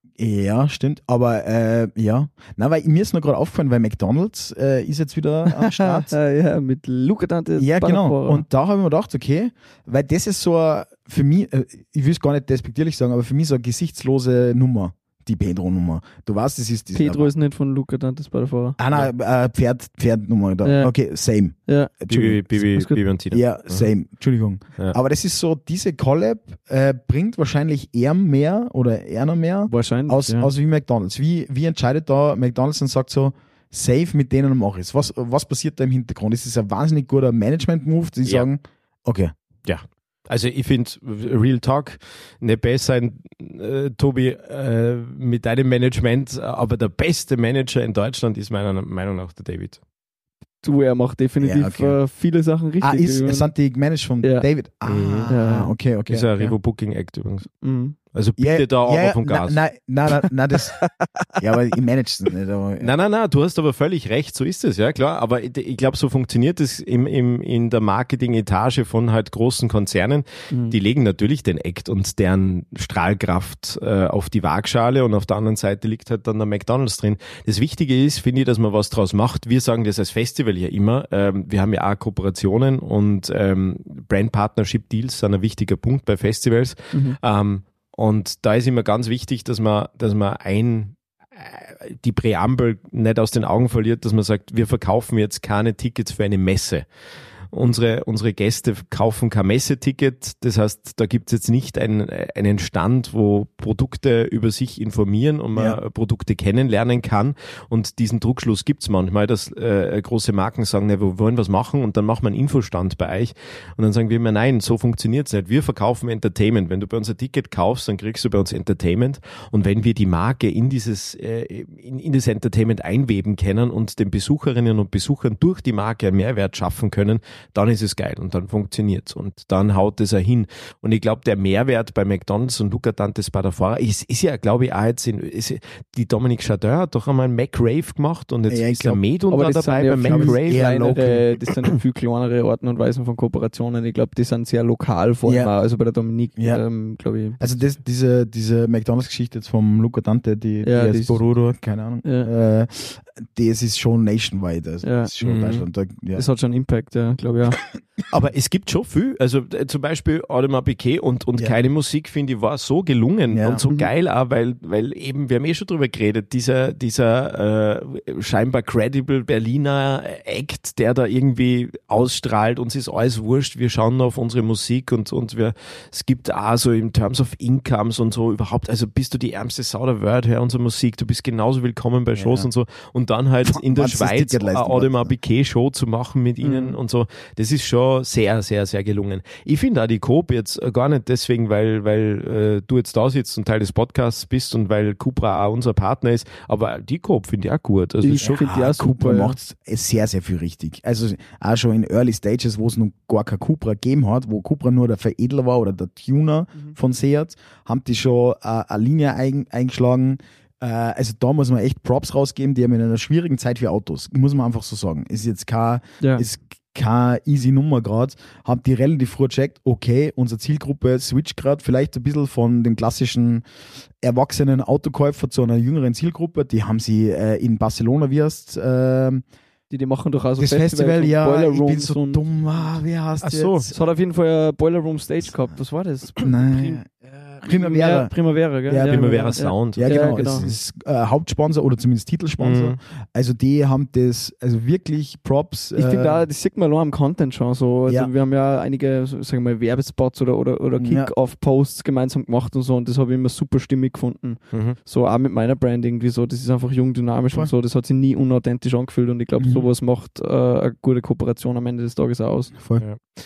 Ja, stimmt. Aber äh, ja. Na, weil mir ist noch gerade aufgefallen, weil McDonalds äh, ist jetzt wieder am Start. ja, mit Luca Dante. Ja, genau. Und da habe ich mir gedacht, okay, weil das ist so ein, für mich, äh, ich will es gar nicht despektierlich sagen, aber für mich so eine gesichtslose Nummer, die Pedro-Nummer. Du weißt, das ist... Das Pedro ist nicht von Luca Dantes Butterfahrer. Ah, nein, äh, Pferd, Pferdnummer. Da. Ja. Okay, same. Ja. Bibi, Bibi, Ist gut. Bibi und Tina. Ja, same. Entschuldigung. Ja. Aber das ist so, diese Collab äh, bringt wahrscheinlich eher mehr oder eher noch mehr Wahrscheinlich. aus, ja. aus wie McDonalds. Wie, wie entscheidet da McDonalds und sagt so, safe mit denen mache ich es? Was, was passiert da im Hintergrund? Ist das ein wahnsinnig guter Management-Move, die Ja. sagen, okay. Ja. Also ich finde Real Talk nicht besser sein, äh, Tobi, äh, mit deinem Management, aber der beste Manager in Deutschland ist meiner Meinung nach der David. Du, er macht definitiv Ja, okay. äh, viele Sachen richtig. Ah, ist, Ich mein- sind die gemanagt von Ja. David? Ah, Ja. okay, okay. Ist ja ein okay. Revo Booking Act übrigens. Mhm. Also bitte ja, da ja, aber vom Gas. Nein, nein, nein, nein, das. Ja, aber ich manage es nicht. Aber, ja. Nein, nein, nein, du hast aber völlig recht, so ist es, ja klar. Aber ich, ich glaube, so funktioniert es im, im, in der Marketing-Etage von halt großen Konzernen. Mhm. Die legen natürlich den Act und deren Strahlkraft äh, auf die Waagschale und auf der anderen Seite liegt halt dann der McDonald's drin. Das Wichtige ist, finde ich, dass man was draus macht. Wir sagen das als Festival ja immer. Ähm, wir haben ja auch Kooperationen und ähm, Brand-Partnership-Deals sind ein wichtiger Punkt bei Festivals. Mhm. Ähm, Und da ist immer ganz wichtig, dass man, dass man ein, die Präambel nicht aus den Augen verliert, dass man sagt, wir verkaufen jetzt keine Tickets für eine Messe. Unsere, unsere Gäste kaufen kein Messeticket, das heißt, da gibt es jetzt nicht einen, einen Stand, wo Produkte über sich informieren und man ja. Produkte kennenlernen kann, und diesen Druckschluss gibt es manchmal, dass äh, große Marken sagen, ne, wir wollen was machen, und dann macht man einen Infostand bei euch und dann sagen wir immer, nein, so funktioniert es nicht, wir verkaufen Entertainment. Wenn du bei uns ein Ticket kaufst, dann kriegst du bei uns Entertainment, und wenn wir die Marke in dieses, äh, in, in das Entertainment einweben können und den Besucherinnen und Besuchern durch die Marke einen Mehrwert schaffen können, dann ist es geil und dann funktioniert's und dann haut es auch hin. Und ich glaube, der Mehrwert bei McDonald's und Luca Dante Spadafora ist, ist ja, glaube ich, auch jetzt in, ist, die Dominic Chardin hat doch einmal einen McRave gemacht und jetzt ja, ist der Medun da dabei ja bei McRave. Kleinere, das sind viel kleinere Arten und Weisen von Kooperationen. Ich glaube, die sind sehr lokal vor allem, ja. also bei der Dominic, ja. ähm, glaube ich. Also das, diese, diese McDonald's-Geschichte jetzt vom Luca Dante, die, ja, die ist Bororo, keine Ahnung, ja. äh, das ist schon nationwide, also ja. das ist schon mhm. Deutschland. Da, ja. Das hat schon Impact, ja, glaube ich auch. Aber es gibt schon viel, also äh, zum Beispiel Audemars Piguet und, und ja. keine Musik, finde ich, war so gelungen ja. und so mhm. geil auch, weil, weil eben, wir haben eh schon drüber geredet, dieser, dieser äh, scheinbar credible Berliner Act, der da irgendwie ausstrahlt, uns ist alles wurscht, wir schauen auf unsere Musik und, und wir, es gibt auch so in terms of incomes und so überhaupt, also bist du die ärmste Sau der Welt, hör unsere Musik, du bist genauso willkommen bei Shows ja. und so, und dann halt in der Schweiz eine Audemars Piguet Show zu machen mit ihnen mhm. und so, das ist schon sehr, sehr, sehr gelungen. Ich finde auch die Coop jetzt gar nicht deswegen, weil, weil äh, du jetzt da sitzt und Teil des Podcasts bist und weil Cupra auch unser Partner ist, aber die Coop finde ich auch gut. Also ich schon finde die auch super. Cupra ja. macht sehr, sehr viel richtig. Also auch schon in Early Stages, wo es noch gar kein Cupra gegeben hat, wo Cupra nur der Veredler war oder der Tuner mhm. von Seat, haben die schon äh, eine Linie ein, eingeschlagen. Also da muss man echt Props rausgeben, die haben in einer schwierigen Zeit für Autos, muss man einfach so sagen. Ist jetzt kein, ja. ist keine easy Nummer gerade, haben die relativ früh gecheckt, okay, unsere Zielgruppe switcht gerade vielleicht ein bisschen von dem klassischen erwachsenen Autokäufer zu einer jüngeren Zielgruppe, die haben sie äh, in Barcelona, wie heißt äh, Die, die machen doch also das Festival, Festival ja, Boiler ich bin so und dumm, ah, wie heißt Ach so, es hat auf jeden Fall ein Boiler Room Stage gehabt, was war das? Nein, Primavera. Primavera, gell? Ja, ja Primavera Sound. Ja, genau. Ja, genau. Es ist äh, Hauptsponsor oder zumindest Titelsponsor. Mhm. Also die haben das, also wirklich Props. Ich äh, finde da, das sieht man auch am Content schon so. Also ja. wir haben ja einige, sagen wir mal, Werbespots oder, oder, oder Kick-Off-Posts gemeinsam gemacht und so, und das habe ich immer super stimmig gefunden. Mhm. So auch mit meiner Brand irgendwie so, das ist einfach jung, dynamisch Voll. Und so, das hat sich nie unauthentisch angefühlt, und ich glaube, mhm. sowas macht äh, eine gute Kooperation am Ende des Tages aus. Voll.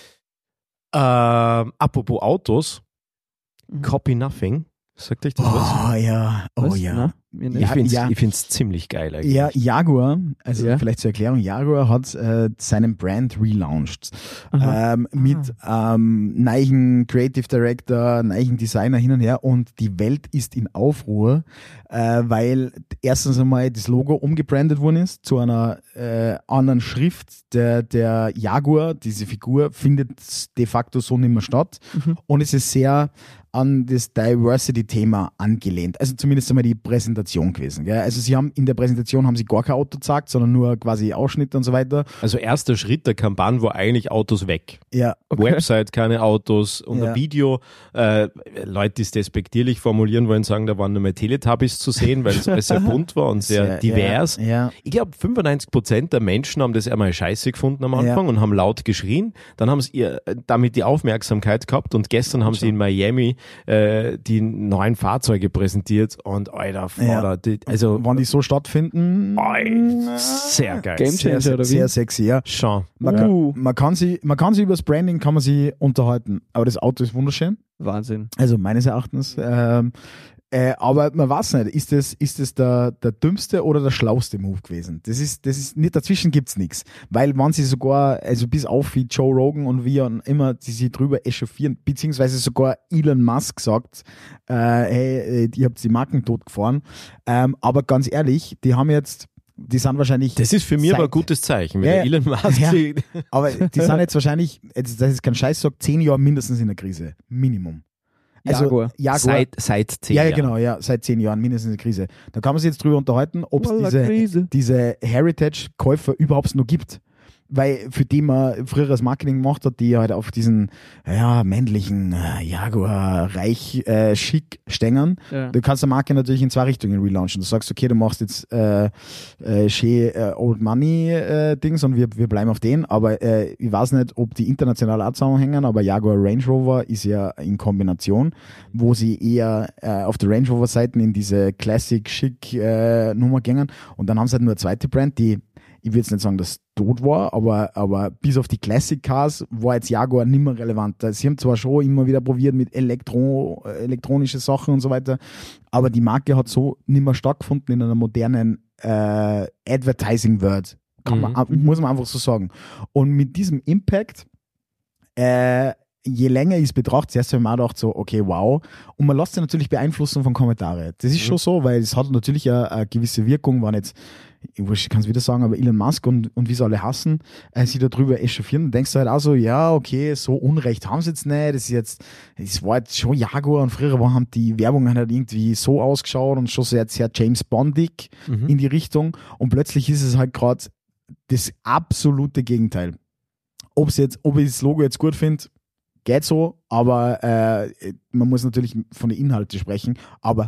Ja. Ähm, apropos Autos, Copy Nothing. Sagt euch das oh, was? Oh ja, oh was? ja. Na? Ich finde es ja. ziemlich geil eigentlich. Ja, Jaguar, also ja. vielleicht zur Erklärung, Jaguar hat äh, seinen Brand relaunched. Ähm, mit ähm, neuen Creative Director, neuen Designer hin und her, und die Welt ist in Aufruhr, äh, weil erstens einmal das Logo umgebrandet worden ist zu einer äh, anderen Schrift. Der, der Jaguar, diese Figur, findet de facto so nicht mehr statt, mhm. und es ist sehr an das Diversity-Thema angelehnt. Also zumindest einmal die Präsentation gewesen. Gell? Also sie haben in der Präsentation haben sie gar kein Auto gezeigt, sondern nur quasi Ausschnitte und so weiter. Also erster Schritt der Kampagne war eigentlich Autos weg. Ja. Okay. Website, keine Autos, und ja. ein Video. Äh, Leute, die es despektierlich formulieren wollen, sagen, da waren nur mehr Teletubbies zu sehen, weil es sehr bunt war und sehr, sehr divers. Ja, ja. Ich glaube, fünfundneunzig Prozent der Menschen haben das einmal scheiße gefunden am Anfang ja. und haben laut geschrien. Dann haben sie ihr damit die Aufmerksamkeit gehabt, und gestern haben sie in Miami äh, die neuen Fahrzeuge präsentiert, und Alter, Vater, ja. also wann die so stattfinden, oi, sehr geil. Game Changer, sehr, oder wie? Sehr sexy, ja. Schon. Man, uh. kann, man kann sie, man kann sie über das Branding kann man sie unterhalten, aber das Auto ist wunderschön. Wahnsinn. Also meines Erachtens. Ähm, Äh, aber man weiß nicht, ist das, ist das der, der dümmste oder der schlauste Move gewesen? Das ist, das ist nicht, dazwischen gibt's nichts. Weil man sie sogar, also bis auf wie Joe Rogan und wie immer, die sich drüber echauffieren, beziehungsweise sogar Elon Musk sagt, äh, hey, ihr habt die Marken tot gefahren. Ähm, aber ganz ehrlich, die haben jetzt, die sind wahrscheinlich. Das ist für mich seit, aber ein gutes Zeichen. Mit ja, der Elon Musk. Ja, aber die sind jetzt wahrscheinlich, jetzt, das ist kein Scheiß, sagt zehn Jahre mindestens in der Krise. Minimum. Also, Jaguar. Jaguar. Seit, seit zehn ja, ja, Jahren. genau, ja, seit zehn Jahren mindestens in der Krise. Da kann man sich jetzt drüber unterhalten, ob es diese, diese Heritage-Käufer überhaupt noch gibt. Weil für die man früher das Marketing gemacht hat, die halt auf diesen ja, männlichen äh, Jaguar reich äh, schick stängern. Ja. Du kannst die Marke natürlich in zwei Richtungen relaunchen. Du sagst, okay, du machst jetzt äh, äh, schön äh, Old Money äh, Dings und wir, wir bleiben auf den, aber äh, ich weiß nicht, ob die international auch zusammenhängen, aber Jaguar Range Rover ist ja in Kombination, wo sie eher äh, auf der Range Rover Seiten in diese Classic Schick äh, Nummer gängen und dann haben sie halt nur eine zweite Brand, die ich will jetzt nicht sagen, dass es tot war, aber, aber bis auf die Classic Cars war jetzt Jaguar nicht mehr relevant. Sie haben zwar schon immer wieder probiert mit Elektro, elektronische Sachen und so weiter, aber die Marke hat so nicht mehr stattgefunden in einer modernen äh, Advertising-Word. Kann man, Mhm. muss man einfach so sagen. Und mit diesem Impact, äh, je länger ich es betrachte, zuerst habe ich mir auch gedacht, so, okay, wow. Und man lässt sich natürlich beeinflussen von Kommentaren. Das ist Mhm. schon so, weil es hat natürlich eine, eine gewisse Wirkung, wenn jetzt, ich kann es wieder sagen, aber Elon Musk und, und wie sie alle hassen, äh, sie darüber echauffieren, dann denkst du halt auch so, ja, okay, so Unrecht haben sie jetzt nicht, das ist jetzt, es war jetzt schon Jaguar und früher war, haben die Werbungen halt irgendwie so ausgeschaut und schon sehr, sehr James Bondig Mhm. in die Richtung und plötzlich ist es halt gerade das absolute Gegenteil. Ob's jetzt, ob ich das Logo jetzt gut finde, geht so, aber äh, man muss natürlich von den Inhalten sprechen, aber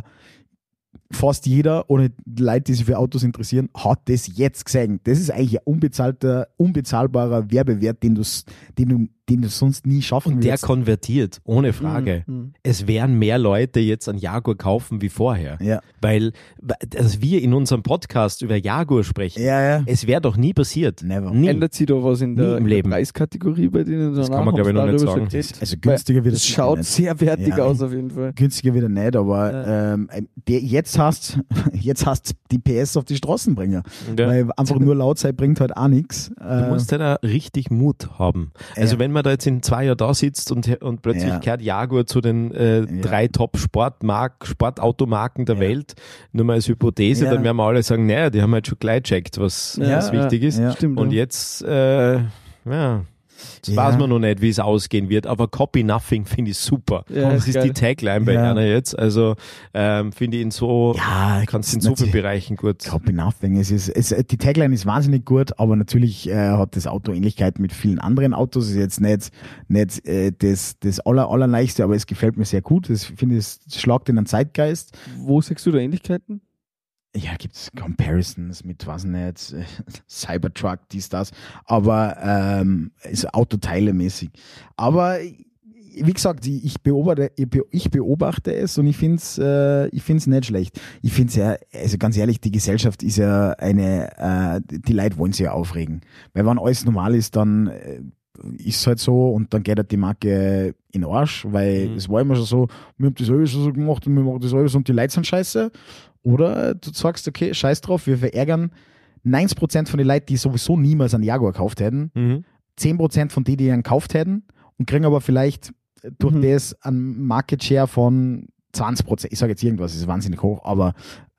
fast jeder oder die Leute, die sich für Autos interessieren, hat das jetzt gesehen. Das ist eigentlich ein unbezahlter, unbezahlbarer Werbewert, den, den, du, den du sonst nie schaffen Und der wirst. konvertiert, ohne Frage. Mhm. Es werden mehr Leute jetzt an Jaguar kaufen wie vorher. Ja. Weil, dass wir in unserem Podcast über Jaguar sprechen, Ja, ja. es wäre doch nie passiert. Never. Nie. Ändert sich da was in Nie der, im in Leben. der Preiskategorie bei denen? Das kann man, glaube ich, noch nicht sagen. Also günstiger wird Es es schaut nicht. sehr wertig Ja. aus auf jeden Fall. Günstiger wieder nicht, aber Ja. ähm, der, jetzt hast jetzt hast die P S auf die Straßen bringen. Ja. Weil einfach nur laut sein bringt halt auch nichts. Du musst halt auch richtig Mut haben. Also Ja. wenn man da jetzt in zwei Jahren da sitzt und, und plötzlich Ja. kehrt Jaguar zu den äh, Ja. drei Top-Sportmark, Sportautomarken der Ja. Welt, nur mal als Hypothese, Ja. dann werden wir alle sagen, naja, die haben halt schon gleich checkt, was, Ja, was wichtig ist. ja. Stimmt. Und ja. jetzt, äh, ja, jetzt Ja. weiß man noch nicht, wie es ausgehen wird, aber Copy Nothing finde ich super. Ja, das ist ist geil. die Tagline bei Ja. einer jetzt, also ähm, finde ich in so, Ja, kannst in so vielen Bereichen gut. Copy Nothing. Es ist, es, die Tagline ist wahnsinnig gut, aber natürlich äh, hat das Auto Ähnlichkeit mit vielen anderen Autos. Ist jetzt nicht, nicht äh, das, das aller, allerleichteste, aber es gefällt mir sehr gut. Das finde ich, es schlagt in den Zeitgeist. Wo siehst du da Ähnlichkeiten? Ja, gibt's Comparisons mit, was nicht, äh, Cybertruck, dies, das, aber ähm, ist Autoteile-mäßig. Aber wie gesagt, ich ich beobachte, ich be- ich beobachte es und ich finde es äh, ich find's nicht schlecht. Ich finde es ja, also ganz ehrlich, die Gesellschaft ist ja eine, äh, die Leute wollen sich ja aufregen. Weil wenn alles normal ist, dann äh, ist es halt so und dann geht halt die Marke in den Arsch, weil Mhm. es war immer schon so, wir haben das alles so gemacht und wir machen das alles und die Leute sind scheiße. Oder du sagst, okay, scheiß drauf, wir verärgern neunzig Prozent von den Leuten, die sowieso niemals einen Jaguar gekauft hätten, Mhm. zehn Prozent von denen, die einen gekauft hätten und kriegen aber vielleicht durch Mhm. das einen Market Share von zwanzig Prozent. Ich sage jetzt irgendwas, das ist wahnsinnig hoch, aber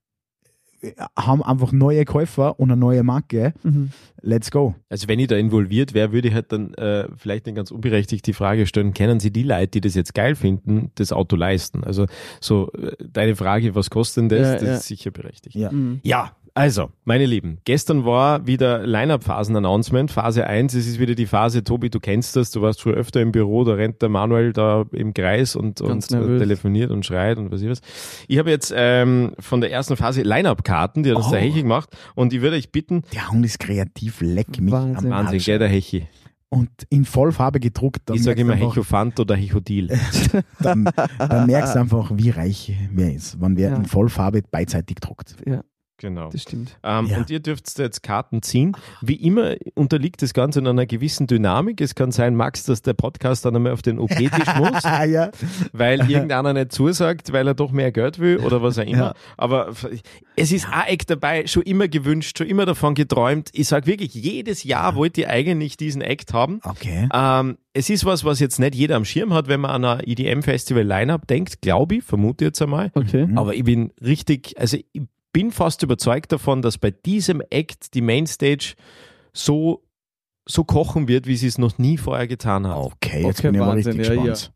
haben einfach neue Käufer und eine neue Marke. Mhm. Let's go. Also wenn ich da involviert wäre, würde ich halt dann äh, vielleicht nicht ganz unberechtigt die Frage stellen, kennen Sie die Leute, die das jetzt geil finden, das Auto leisten? Also so äh, deine Frage, was kostet denn das? Ja, das ja. ist sicher berechtigt. Ja. Mhm. Ja, also, meine Lieben, gestern war wieder Line-Up-Phasen-Announcement, Phase eins, es ist wieder die Phase, Tobi, du kennst das, du warst schon öfter im Büro, da rennt der Manuel da im Kreis und, Ganz und äh, nervös. telefoniert und schreit und was ich was. Ich habe jetzt ähm, von der ersten Phase Line-Up-Karten, die hat uns Oh. der Hechi gemacht und ich würde euch bitten, Der Hund ist kreativ, leck mich Wahnsinn. am Wahnsinn, Arsch. gell, der Hechi. Und in Vollfarbe gedruckt. Dann Ich sage merkst immer du einfach- Hechofant oder Hechodil. dann, dann merkst du einfach, wie reich wer ist, wenn wer Ja. in Vollfarbe beidseitig druckt. Ja. Genau. Das stimmt. Ähm, Ja. Und ihr dürft jetzt Karten ziehen. Wie immer unterliegt das Ganze in einer gewissen Dynamik. Es kann sein, Max, dass der Podcast dann einmal auf den O P-Tisch muss, Ah, ja. weil irgendeiner nicht zusagt, weil er doch mehr Geld will oder was auch immer. Ja. Aber es ist auch Eck dabei, schon immer gewünscht, schon immer davon geträumt. Ich sage wirklich, jedes Jahr wollte ich eigentlich diesen Act haben. Okay. Ähm, es ist was, was jetzt nicht jeder am Schirm hat, wenn man an ein E D M-Festival-Line-Up denkt, glaube ich, vermute jetzt einmal. Okay. Aber ich bin richtig, also ich bin fast überzeugt davon, dass bei diesem Act die Mainstage so, so kochen wird, wie sie es noch nie vorher getan hat. Okay, jetzt Okay, bin ich aber Wahnsinn, richtig ja, gespannt.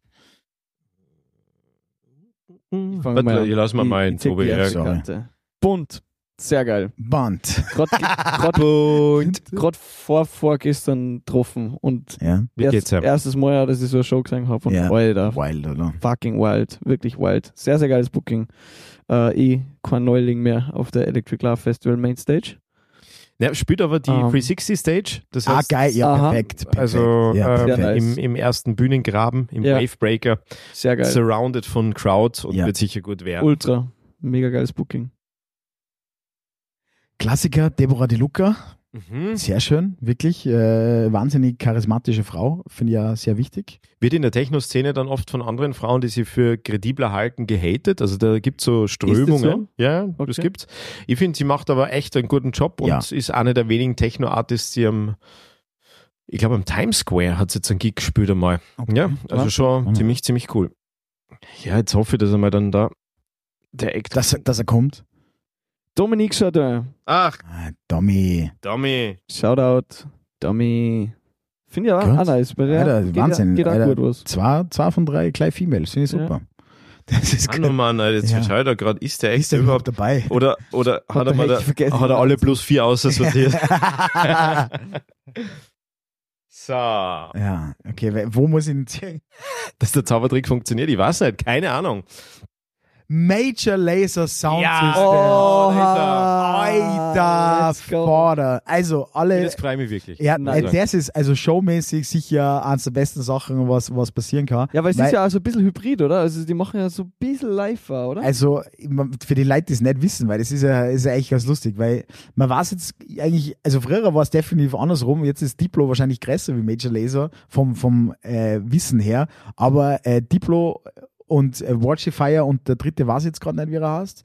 Hm, Fangen Warte, wir an. ich lass mal Ich- mal ich in check Tobi. die Ja, erste sorry. Karte. Bunt. Sehr geil. Band. Gerade vor, vorgestern getroffen und Ja. Wie geht's erst, ihm? erstes Mal, dass ich so eine Show gesehen habe und Ja. Alter, Wild, oder? fucking wild, wirklich wild. Sehr, sehr geiles Booking. Äh, eh kein Neuling mehr auf der Electric Love Festival Mainstage. Ja, spielt aber die Ähm. dreihundertsechzig Stage. Das Ah, heißt, geil, ja, Aha. perfekt. perfekt. also ja, äh, Sehr perfekt. nice. im, im ersten Bühnengraben, im Ja. Wavebreaker, Sehr geil. surrounded von Crowd und Ja. wird sicher gut werden. Ultra. Mega geiles Booking. Klassiker, Deborah De Luca. Mhm. Sehr schön, wirklich. Äh, wahnsinnig charismatische Frau. Finde ich ja sehr wichtig. Wird in der Techno-Szene dann oft von anderen Frauen, die sie für kredibler halten, gehatet. Also da gibt es so Strömungen. so? Ja, das Okay. gibt's. Ich finde, sie macht aber echt einen guten Job und Ja. ist eine der wenigen Techno-Artists, die am, ich glaube am Times Square hat sie jetzt einen Gig gespielt einmal. Okay. Ja, also Was? schon Mhm. ziemlich, ziemlich cool. Ja, jetzt hoffe ich, dass er mal dann da der Act. Dass, dass er kommt. Dominique Chardin. Ach, Ah, Tommy. Dummy. Shoutout. Dummy. Finde ich auch, Gut. auch nice. Bei der Alter, geht, Wahnsinn. Geht auch Alter. gut was. Zwei, zwei von drei gleich Females. Finde ich Ja. super. Das ist Mann, oh Mann, Alter, jetzt Ja. schaut er gerade, ist der echt Ist der überhaupt überhaupt dabei? oder, oder hat, er der mal da, echt vergessen. hat er alle plus vier aussortiert? So. Ja, okay. we- Wo muss ich ihn ziehen? Dass der Zaubertrick funktioniert, ich weiß nicht, keine Ahnung. Major Laser Sound Ja. System. Oh, Alter, let's go. Vater. Also alle. Das freut mich wirklich. Ja, Muss ich äh, sagen. das ist also showmäßig sicher eines der besten Sachen, was, was passieren kann. Ja, weil es Weil- ist ja auch so ein bisschen hybrid, oder? Also die machen ja so ein bisschen live, oder? Also man- für die Leute, die es nicht wissen, weil das ist ja, ist ja echt ganz lustig, weil man weiß jetzt eigentlich, also früher war es definitiv andersrum, jetzt ist Diplo wahrscheinlich größer wie Major Lazer vom, vom äh, Wissen her, aber äh, Diplo und äh, Watchifier und der dritte weiß ich jetzt gerade nicht, wie er heißt,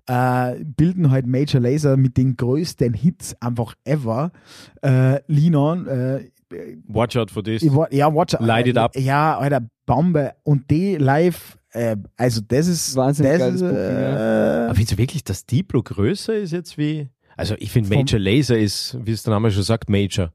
äh, bilden halt Major Lazer mit den größten Hits einfach ever. Äh, Lean On, äh, Watch out for this. ich war, ja, Watch Light it up. Ja, Alter, Bombe. Und die live, äh, also das ist. Wahnsinnig das geiles ist, Booking, äh, Aber findest du wirklich, dass Diplo größer ist jetzt wie, also ich finde Vom- Major Lazer ist, wie es der Name schon sagt, Major.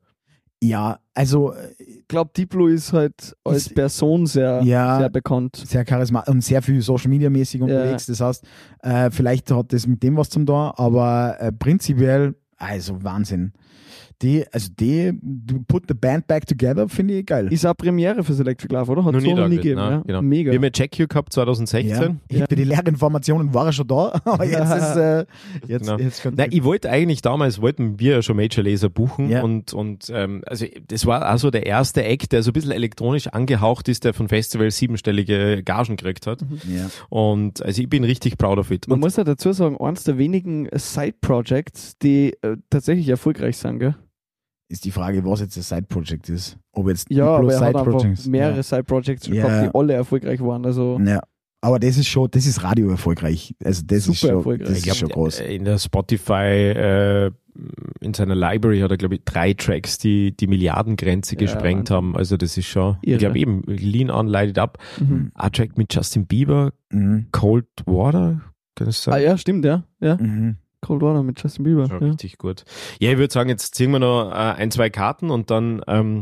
Ja, also Ich glaube, Diplo ist halt als Ist- Person sehr, Ja. sehr bekannt. sehr charismatisch und sehr viel Social Media mäßig unterwegs. Das heißt, äh, vielleicht hat das mit dem was zum tun, aber äh, prinzipiell, also Wahnsinn. Die, also die, du put the band back together, finde ich geil. Ist auch Premiere fürs Electric Love, oder? Hat Noch es nie so da noch nie gewesen, gegeben. ne? Ja? Genau. Mega. Wir haben ja Check You gehabt zwanzig sechzehn. Ja. Für die Lehrinformationen war er schon da, aber jetzt ist äh, jetzt, Genau. jetzt kommt Nein, ich wollte eigentlich damals, wollten wir ja schon Major Lazer buchen Ja. und, und ähm, also das war also der erste Act, der so ein bisschen elektronisch angehaucht ist, der von Festival siebenstellige Gagen gekriegt hat. ja. Und also ich bin richtig proud of it. Man Und muss ja dazu sagen, eines der wenigen Side-Projects, die äh, tatsächlich erfolgreich sind, gell? Ist die Frage, was jetzt das Side-Project ist. Ob jetzt Ja, aber Diplo er hat einfach Side-Projects- mehrere ja. Side-Projects Ja. gehabt, die alle erfolgreich waren. Also Ja. Aber das ist schon, das ist Radio erfolgreich. Also das Super ist schon, erfolgreich. das ich ist schon glaube, groß. in der Spotify, äh, in seiner Library hat er, glaube ich, drei Tracks, die die Milliardengrenze Ja, gesprengt Wahnsinn. haben. Also das ist schon, Irre. ich glaube eben, Lean On, Light It Up, mhm. ein Track mit Justin Bieber, Mhm. Cold Water, kann es sein? Ah ja, stimmt, ja. ja. Mhm. Cold Water mit Justin Bieber. Schon Ja. richtig gut. Ja, ich würde sagen, jetzt ziehen wir noch äh, ein, zwei Karten und dann ähm,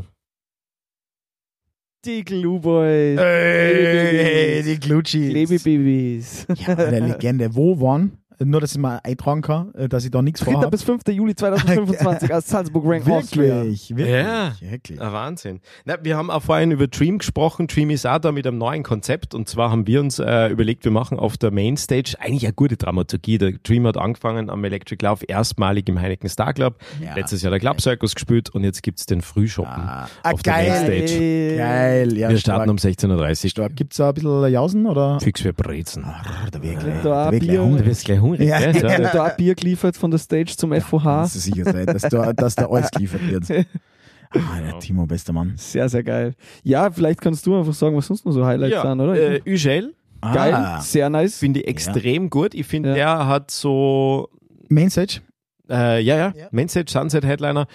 Die Glue Boys. Hey, die Glutschis. Babys. Ja, der Legende. Wo waren? Nur, dass ich mal eintragen kann, äh, dass ich da nichts dritter vorhabe. bis fünfter Juli zweitausendfünfundzwanzig aus Salzburg Rank Austria. Wirklich, wirklich, Ja. wirklich. ein Wahnsinn. Na, wir haben auch vorhin über Dream gesprochen. Dream ist auch da mit einem neuen Konzept und zwar haben wir uns äh, überlegt, wir machen auf der Mainstage eigentlich eine gute Dramaturgie. Der Dream hat angefangen am Electric Love erstmalig im Heineken Star Club. Ja. Letztes Jahr der Club Circus gespielt und jetzt gibt's den Frühschoppen Ah, auf der geil. Mainstage. Geil. Ja, Wir starten stark. um sechzehn Uhr dreißig. Stark. Gibt's da ein bisschen Jausen oder? Fix für Brezen. Ah, da wird Da gleich, ein da wird gleich Bier. Hunger. Da wird's gleich hungrig. Ja, Ja, ja. so. Wird da ein Bier geliefert von der Stage zum F O H. Das ist sicher sein, dass da, dass da alles geliefert wird. Ah, der Timo, bester Mann. Sehr, sehr geil. Ja, vielleicht kannst du einfach sagen, was sonst noch so Highlights Ja, sind, oder? äh, Ugel Geil, Ah, sehr nice. finde ich extrem gut. Ich finde, Ja. der hat so Mainstage? Äh, ja, ja, Ja. Mainstage, Sunset Headliner.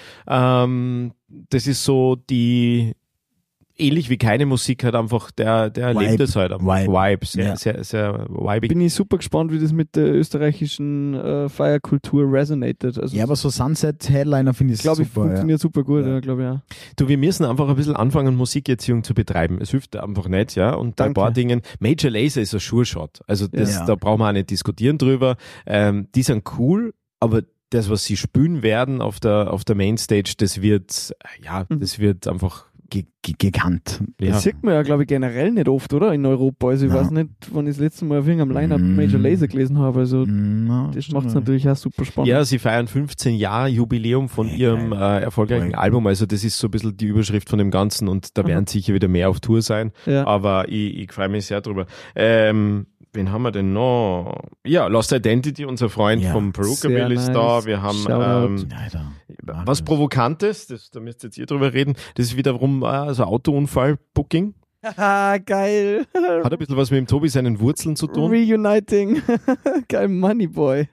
Ähm, das ist so die, ähnlich wie keine Musik, halt einfach, der, der Vibe. lebt es halt einfach. Vibe. Vibe, sehr, Ja. sehr, sehr vibig. Bin ich super gespannt, wie das mit der österreichischen äh, Feierkultur resonated. Also, Ja, aber so Sunset Headliner finde ich ich glaube, ich super. funktioniert super gut, Ja. ja, glaube ich auch. Du, wir müssen einfach ein bisschen anfangen, Musikerziehung zu betreiben. Es hilft einfach nicht, ja. Und bei ein Danke. paar Dingen, Major Lazer ist ein Sure Shot. Also das, Ja. da brauchen wir auch nicht diskutieren drüber. Ähm, die sind cool, aber das, was sie spielen werden auf der, auf der Mainstage, das wird, ja, Mhm. das wird einfach, Ge ge gekannt. ja. Das sieht man ja, glaube ich, generell nicht oft, oder? In Europa. Also ich Ja. weiß nicht, wann ich das letzte Mal auf irgendeinem Line-Up Mm. Major Lazer gelesen habe. Also Na, das stimmt. macht es natürlich auch super spannend. Ja, sie feiern fünfzehn Jahre Jubiläum von Hey, ihrem geil. äh, erfolgreichen Voll. Album. Also das ist so ein bisschen die Überschrift von dem Ganzen und da Aha. werden sicher wieder mehr auf Tour sein. Ja. Aber ich, ich freue mich sehr drüber. Ähm, wen haben wir denn noch? Ja, Lost Identity, unser Freund Ja, vom Peruka sehr Bill ist nice. da. Wir haben Shoutout. ähm, Alter. was Provokantes, das, da müsst jetzt ihr drüber reden. Das ist wiederum äh, so Autounfall-Booking. Haha, geil. Hat ein bisschen was mit dem Tobi seinen Wurzeln zu tun. Reuniting. Geil, Moneyboy.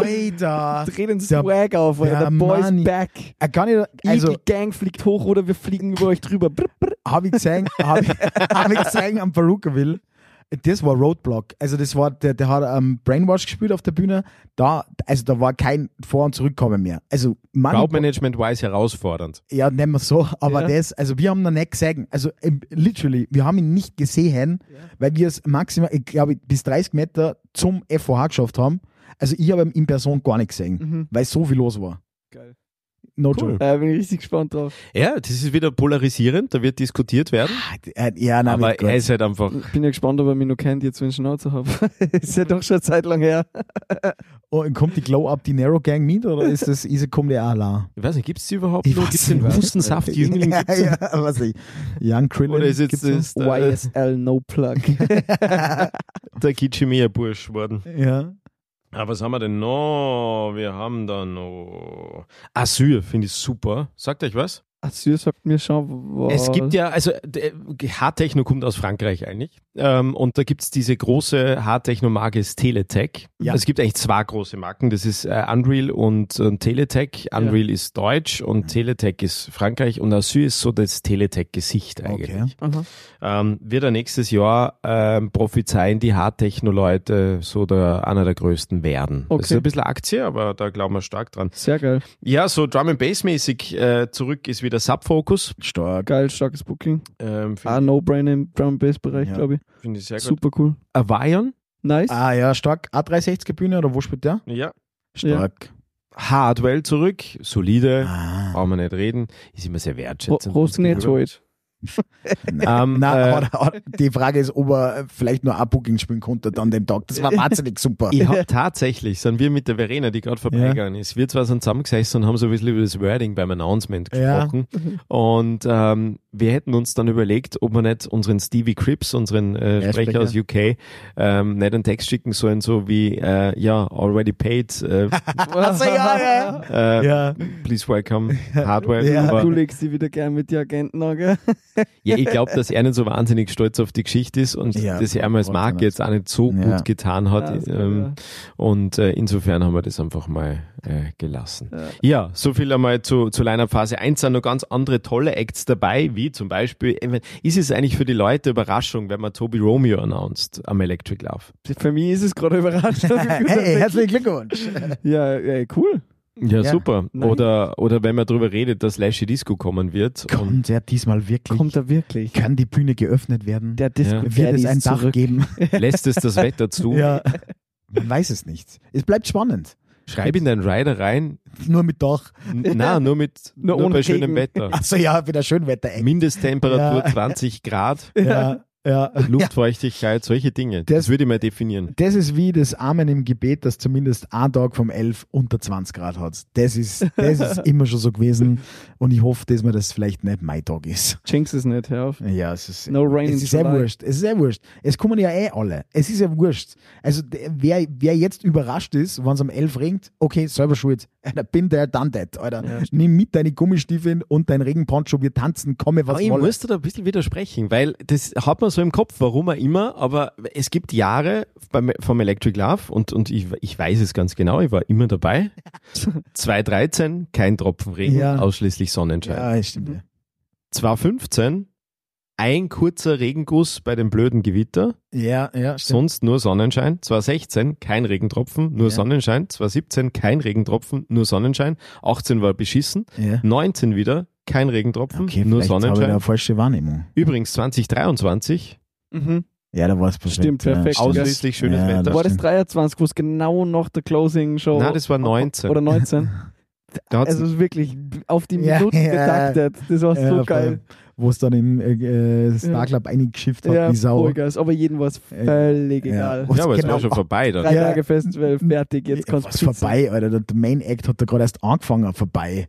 Alter. Dreh den Der- Swag auf, Alter. der Der Boy's Money- back. Er kann nicht, also, Also, die Gang fliegt hoch oder wir fliegen über euch drüber. Brr, brr. habe ich gesehen, habe ich, hab ich gesehen am Perukaville. Das war Roadblock. Also das war, der, der hat ähm, Brainwash gespielt auf der Bühne. Da, also da war kein Vor- und Zurückkommen mehr. Also Money, Crowdmanagement-wise herausfordernd. ja, nennen wir es so, aber Ja. das, also wir haben ihn noch nicht gesehen. Also ähm, literally, wir haben ihn nicht gesehen, weil wir es maximal, ich glaube, bis dreißig Meter zum F O H geschafft haben. Also ich habe ihn in Person gar nicht gesehen, Mhm. weil so viel los war. Geil. No Cool. joke. Da bin ich richtig gespannt drauf. Ja, das ist wieder polarisierend, da wird diskutiert werden. Äh, Ja, nein, Aber mit Gott. er ist halt einfach. Ich bin ja gespannt, ob er mich noch kennt, jetzt wenn ich Schnauze habe. Ist ja doch schon eine Zeit lang her. Oh, und kommt die Glow Up die Narrow Gang mit oder ist das, ist, kommt die auch la? Ich weiß nicht, gibt es die überhaupt Ich noch? weiß Gibt es den nicht. Hustensaft-Jüngling? Ja, Gibt's ja, was ich. Young Krillin. Oder ist jetzt gibt's das noch? der, Y S L No Plug. der Kitschemia-Bursch geworden? Ja. Aber was haben wir denn noch? Wir haben da noch Asyr, finde ich super. Sagt euch was? Asyl sagt mir schon, was. Es gibt ja, also der Hardtechno kommt aus Frankreich eigentlich. Ähm, und da gibt es diese große Hardtechno-Marke ist Teletech. Ja. Also es gibt eigentlich zwei große Marken. Das ist äh, Unreal und äh, Teletech. Unreal ist Deutsch und Teletech ist Frankreich. Und Asyr ist so das Teletech-Gesicht eigentlich. Okay. Aha. Ähm, wird er nächstes Jahr ähm, prophezeien die Hardtechno-Leute so der, einer der größten werden. Das ist Okay. ein bisschen Aktie, aber da glauben wir stark dran. Sehr geil. Ja, so Drum and Bass mäßig äh, zurück ist wieder Subfocus. Stark. Geil, starkes Booking. Ähm, Ah, Finde No-Brainer im Drum-Bass-Bereich, Ja. glaube ich. find ich sehr gut. Super cool. Avion. Nice. Ah ja, stark. A dreihundertsechzig Bühne oder wo spielt der? Ja. Stark. Hardwell zurück. Solide. Ah. Brauchen wir nicht reden. Ist immer sehr Ro wertschätzend. Rosnetoid. Ähm, Na, äh, hat, hat, die Frage ist, ob er vielleicht nur ein Booking spielen konnte an dem Tag. Das war wahnsinnig super. Ich habe tatsächlich, sind wir mit der Verena, die gerade vorbeigegangen ist, wir zwei sind zusammengesessen und haben so ein bisschen über das Wording beim Announcement Ja. gesprochen. Und ähm, wir hätten uns dann überlegt, ob wir nicht unseren Stevie Cripps, unseren äh, Ja, Sprecher Sprecher. aus U K, ähm, nicht einen Text schicken sollen, so wie, äh, ja, already paid, äh, Also, ja, ja. äh, Ja. please welcome, Hardware. Ja. Aber, Du legst sie wieder gern mit den Agenten an, gell? ja, ich glaube, dass er nicht so wahnsinnig stolz auf die Geschichte ist und Ja, dass er ihm als braucht Marke er jetzt auch nicht so Ja. gut getan hat. Ja, das ähm, war- Und äh, insofern haben wir das einfach mal äh, gelassen. Ja, so viel einmal zu, zu Line-Up Phase eins. Sind noch ganz andere tolle Acts dabei, wie zum Beispiel, ich mein, ist es eigentlich für die Leute Überraschung, wenn man Toby Romeo announced am Electric Love? Für mich ist es gerade überraschend. Hey, herzlichen Glückwunsch. Ja, ja, cool. Ja, Ja. super. Nice. Oder, oder wenn man darüber redet, dass Lashy Disco kommen wird. Und Kommt er diesmal wirklich? Kommt er wirklich? Kann die Bühne geöffnet werden? Der Disco Ja. Wird es Daddy ein ist Dach zurück. geben? lässt es das Wetter zu? Ja. Man weiß es nicht. Es bleibt spannend. Schreib in deinen Rider rein. Nur mit Dach. N- Na, nur mit Nur nur ohne bei schönem Regen. Wetter. Achso, ja, wieder Schönwetter. Mindesttemperatur Ja. zwanzig Grad. Ja. Ja. Luftfeuchtigkeit, solche Dinge. Das, das würde ich mal definieren. Das ist wie das Amen im Gebet, das zumindest ein Tag vom elf unter zwanzig Grad hat. Das ist, das ist immer schon so gewesen und ich hoffe, dass mir das vielleicht nicht mein Tag ist. Jinx es nicht, hör auf. Ja, es ist, no rain es in ist sehr wurscht. Es ist sehr wurscht. Es kommen ja eh alle. Es ist ja wurscht. Also wer, wer jetzt überrascht ist, wenn es um elf regnet, okay, selber schuld. Alter, bin der, done that, Alter. Ja, nimm mit deine Gummistiefeln und dein Regenponcho, wir tanzen, komme was wolle. Ich muss da ein bisschen widersprechen, weil das hat man so im Kopf, warum auch immer, aber es gibt Jahre beim, vom Electric Love und, und ich, ich weiß es ganz genau, ich war immer dabei. zwanzig dreizehn, kein Tropfen Regen, ja. ausschließlich Sonnenschein. Ja, stimmt. zwanzig fünfzehn, ein kurzer Regenguss bei dem blöden Gewitter. Ja, ja. Stimmt. Sonst nur Sonnenschein. zwanzig sechzehn, kein Regentropfen, nur ja. Sonnenschein. zwanzig siebzehn, kein Regentropfen, nur Sonnenschein. achtzehn war beschissen. Ja. neunzehn wieder, kein Regentropfen, okay, nur Sonnenschein. Habe ich eine falsche Wahrnehmung. Übrigens zwanzig dreiundzwanzig. Mhm. Ja, da war es perfekt. Stimmt, perfekt. Ja. Ausschließlich schönes ja, Wetter. Das war das dreiundzwanzig, wo es genau nach der Closing-Show... Nein, das war neunzehn. Oder neunzehn. Also wirklich auf die Minuten ja, getaktet. Das war ja, so geil. Wo es dann im äh, Starclub ja. eingeschifft hat, ja, wie Sau. Vollgas, aber jedem war es völlig ja. egal. Ja, aber genau. es war schon vorbei. Dann. Drei ja. Tage Festival, fertig, jetzt kannst du Was vorbei, Alter. Der Main Act hat da gerade erst angefangen, vorbei.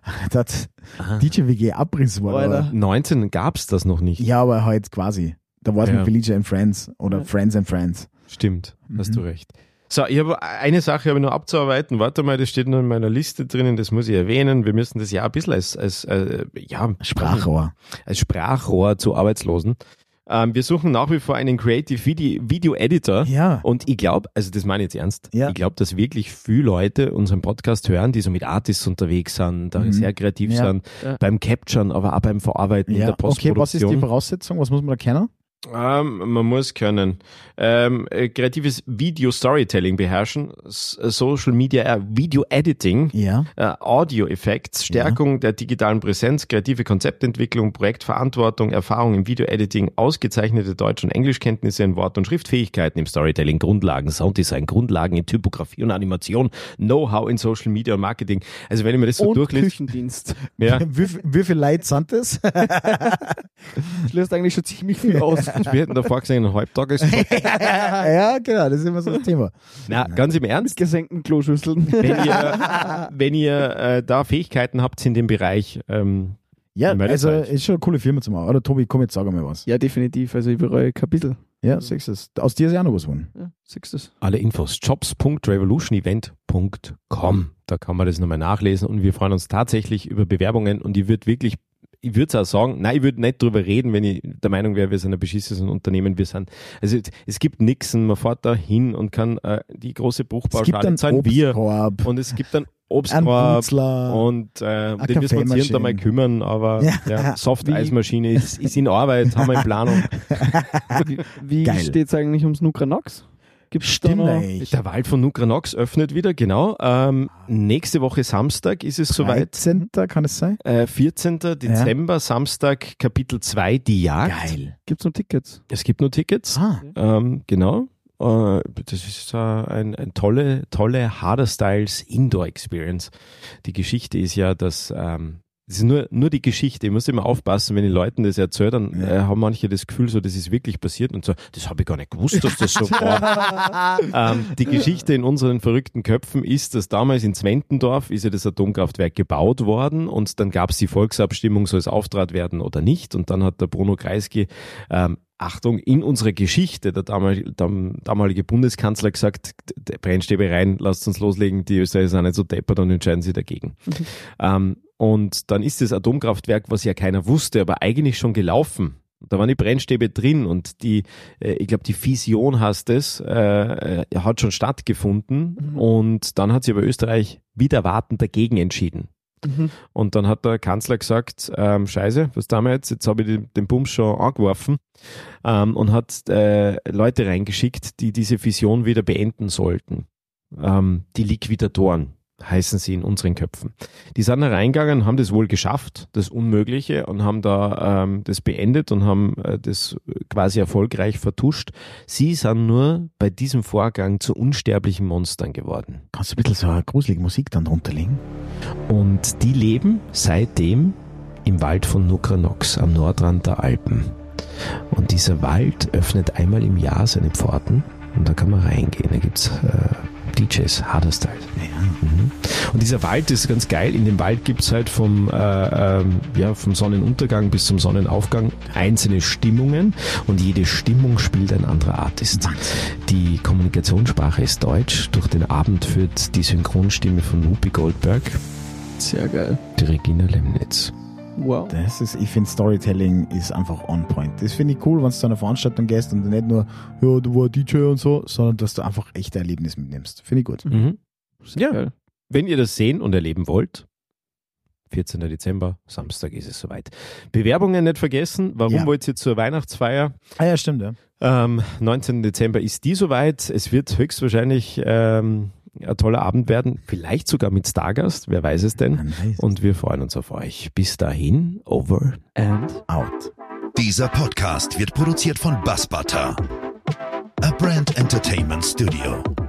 Das D J W G Abriss war da. neunzehn gab es das noch nicht. Ja, aber halt quasi. Da war es ja. mit Felicia and Friends oder ja. Friends and Friends. Stimmt, mhm. hast du recht. So, ich habe eine Sache habe ich noch abzuarbeiten. Warte mal, das steht noch in meiner Liste drinnen, das muss ich erwähnen. Wir müssen das ja ein bisschen als, als äh, ja, Sprachrohr. Als Sprachrohr zu Arbeitslosen. Ähm, wir suchen nach wie vor einen Creative Video, Video Editor. Ja. Und ich glaube, also das meine ich jetzt ernst, ja. ich glaube, dass wirklich viele Leute unseren Podcast hören, die so mit Artists unterwegs sind, da mhm. sehr kreativ ja. sind, ja. beim Capturen, aber auch beim Verarbeiten ja. in der Postproduktion. Okay, was ist die Voraussetzung? Was muss man da kennen? Ähm, man muss können ähm, kreatives Video-Storytelling beherrschen, Social Media, äh, Video-Editing, ja. äh, Audio-Effects, Stärkung ja. der digitalen Präsenz, kreative Konzeptentwicklung, Projektverantwortung, Erfahrung im Video-Editing, ausgezeichnete Deutsch- und Englischkenntnisse in Wort- und Schriftfähigkeiten im Storytelling, Grundlagen, Sounddesign, Grundlagen in Typografie und Animation, Know-how in Social Media und Marketing. Also wenn ich mir das so und durchlese. Küchendienst. Ja. wie, wie viele Leute sind das? Das löst eigentlich schon ziemlich viel aus. Wir hätten davor gesehen, ein Halbtages. Ja, genau, das ist immer so das Thema. Na, ganz im Ernst. Mit gesenkten Kloschüsseln. Wenn ihr, wenn ihr äh, da Fähigkeiten habt in dem Bereich, ähm, ja, also ist schon eine coole Firma zu machen. Oder Tobi, komm jetzt, sag mal was. Ja, definitiv. Also ich bereue kein bisschen. Ja, siehst du es. Aus dir ist ja auch noch was geworden. Ja, siehst du es. Alle Infos jobs punkt revolution event punkt com. Da kann man das nochmal nachlesen und wir freuen uns tatsächlich über Bewerbungen und ich würde wirklich Ich würde es auch sagen, nein, ich würde nicht drüber reden, wenn ich der Meinung wäre, wir sind ein beschissenes Unternehmen, wir sind, also es gibt nichts, man fährt da hin und kann äh, die große Bruchpauschale zahlen wir und es gibt dann Obstkorb und äh, den müssen wir uns hier und da mal kümmern, aber ja. Ja, Soft-Eismaschine ist, ist in Arbeit, haben wir in Planung. Wie, wie steht es eigentlich ums Nukranox? Gibt's Stimmt da eigentlich. Der Wald von Nukranox öffnet wieder, genau. Ähm, nächste Woche Samstag ist es soweit. dreizehnten kann es sein? Äh, vierzehnten Dezember, ja. Samstag, Kapitel zwei, die Jagd. Geil. Gibt es noch Tickets? Es gibt noch Tickets, ah. ähm, genau. Äh, das ist äh, ein, ein tolle, tolle Harder Styles Indoor Experience. Die Geschichte ist ja, dass ähm, das ist nur, nur die Geschichte. Ich muss immer aufpassen, wenn die Leuten das erzählen, dann ja. äh, haben manche das Gefühl, so, das ist wirklich passiert und so, das habe ich gar nicht gewusst, dass das so war. ähm, die Geschichte in unseren verrückten Köpfen ist, dass damals in Zwentendorf ist ja das Atomkraftwerk gebaut worden und dann gab es die Volksabstimmung, soll es auftrat werden oder nicht und dann hat der Bruno Kreisky ähm, Achtung, in unserer Geschichte, der damalige, der damalige Bundeskanzler gesagt, Brennstäbe rein, lasst uns loslegen, die Österreicher sind nicht so deppert und entscheiden sie dagegen. Mhm. Ähm, und dann ist das Atomkraftwerk, was ja keiner wusste, aber eigentlich schon gelaufen. Da waren die Brennstäbe drin und die, äh, ich glaube, die Fission heißt es, äh, hat schon stattgefunden mhm. und dann hat sich aber Österreich wieder warten dagegen entschieden. Mhm. Und dann hat der Kanzler gesagt, ähm, scheiße, was tun wir jetzt? Jetzt habe ich den, den Bums schon angeworfen ähm, und hat äh, Leute reingeschickt, die diese Fission wieder beenden sollten. Ähm, die Liquidatoren heißen sie in unseren Köpfen. Die sind da reingegangen, haben das wohl geschafft, das Unmögliche, und haben da ähm, das beendet und haben äh, das quasi erfolgreich vertuscht. Sie sind nur bei diesem Vorgang zu unsterblichen Monstern geworden. Kannst du ein bisschen so eine gruselige Musik dann drunter legen? Und die leben seitdem im Wald von Nukranox am Nordrand der Alpen. Und dieser Wald öffnet einmal im Jahr seine Pforten und da kann man reingehen. Da gibt es äh, D Js, Hardstyle. Ja. Mhm. Und dieser Wald ist ganz geil. In dem Wald gibt es halt vom, äh, ähm, ja, vom Sonnenuntergang bis zum Sonnenaufgang einzelne Stimmungen und jede Stimmung spielt ein anderer Artist. Die Kommunikationssprache ist Deutsch. Durch den Abend führt die Synchronstimme von Whoopi Goldberg. Sehr geil. Die Regina Lemnitz. Wow. Das ist, ich finde, Storytelling ist einfach on point. Das finde ich cool, wenn du zu einer Veranstaltung gehst und nicht nur, ja, du warst D J und so, sondern dass du einfach echte Erlebnisse mitnimmst. Finde ich gut. Mhm. Ja, geil. Wenn ihr das sehen und erleben wollt, vierzehnten Dezember, Samstag ist es soweit. Bewerbungen nicht vergessen. Warum ja. wollt ihr zur Weihnachtsfeier? Ah ja, stimmt, ja. Ähm, neunzehnten Dezember ist die soweit. Es wird höchstwahrscheinlich ähm, ein toller Abend werden, vielleicht sogar mit Stargast, wer weiß es denn. Und wir freuen uns auf euch. Bis dahin, over and out. Dieser Podcast wird produziert von Bassbutter, a Brand Entertainment Studio.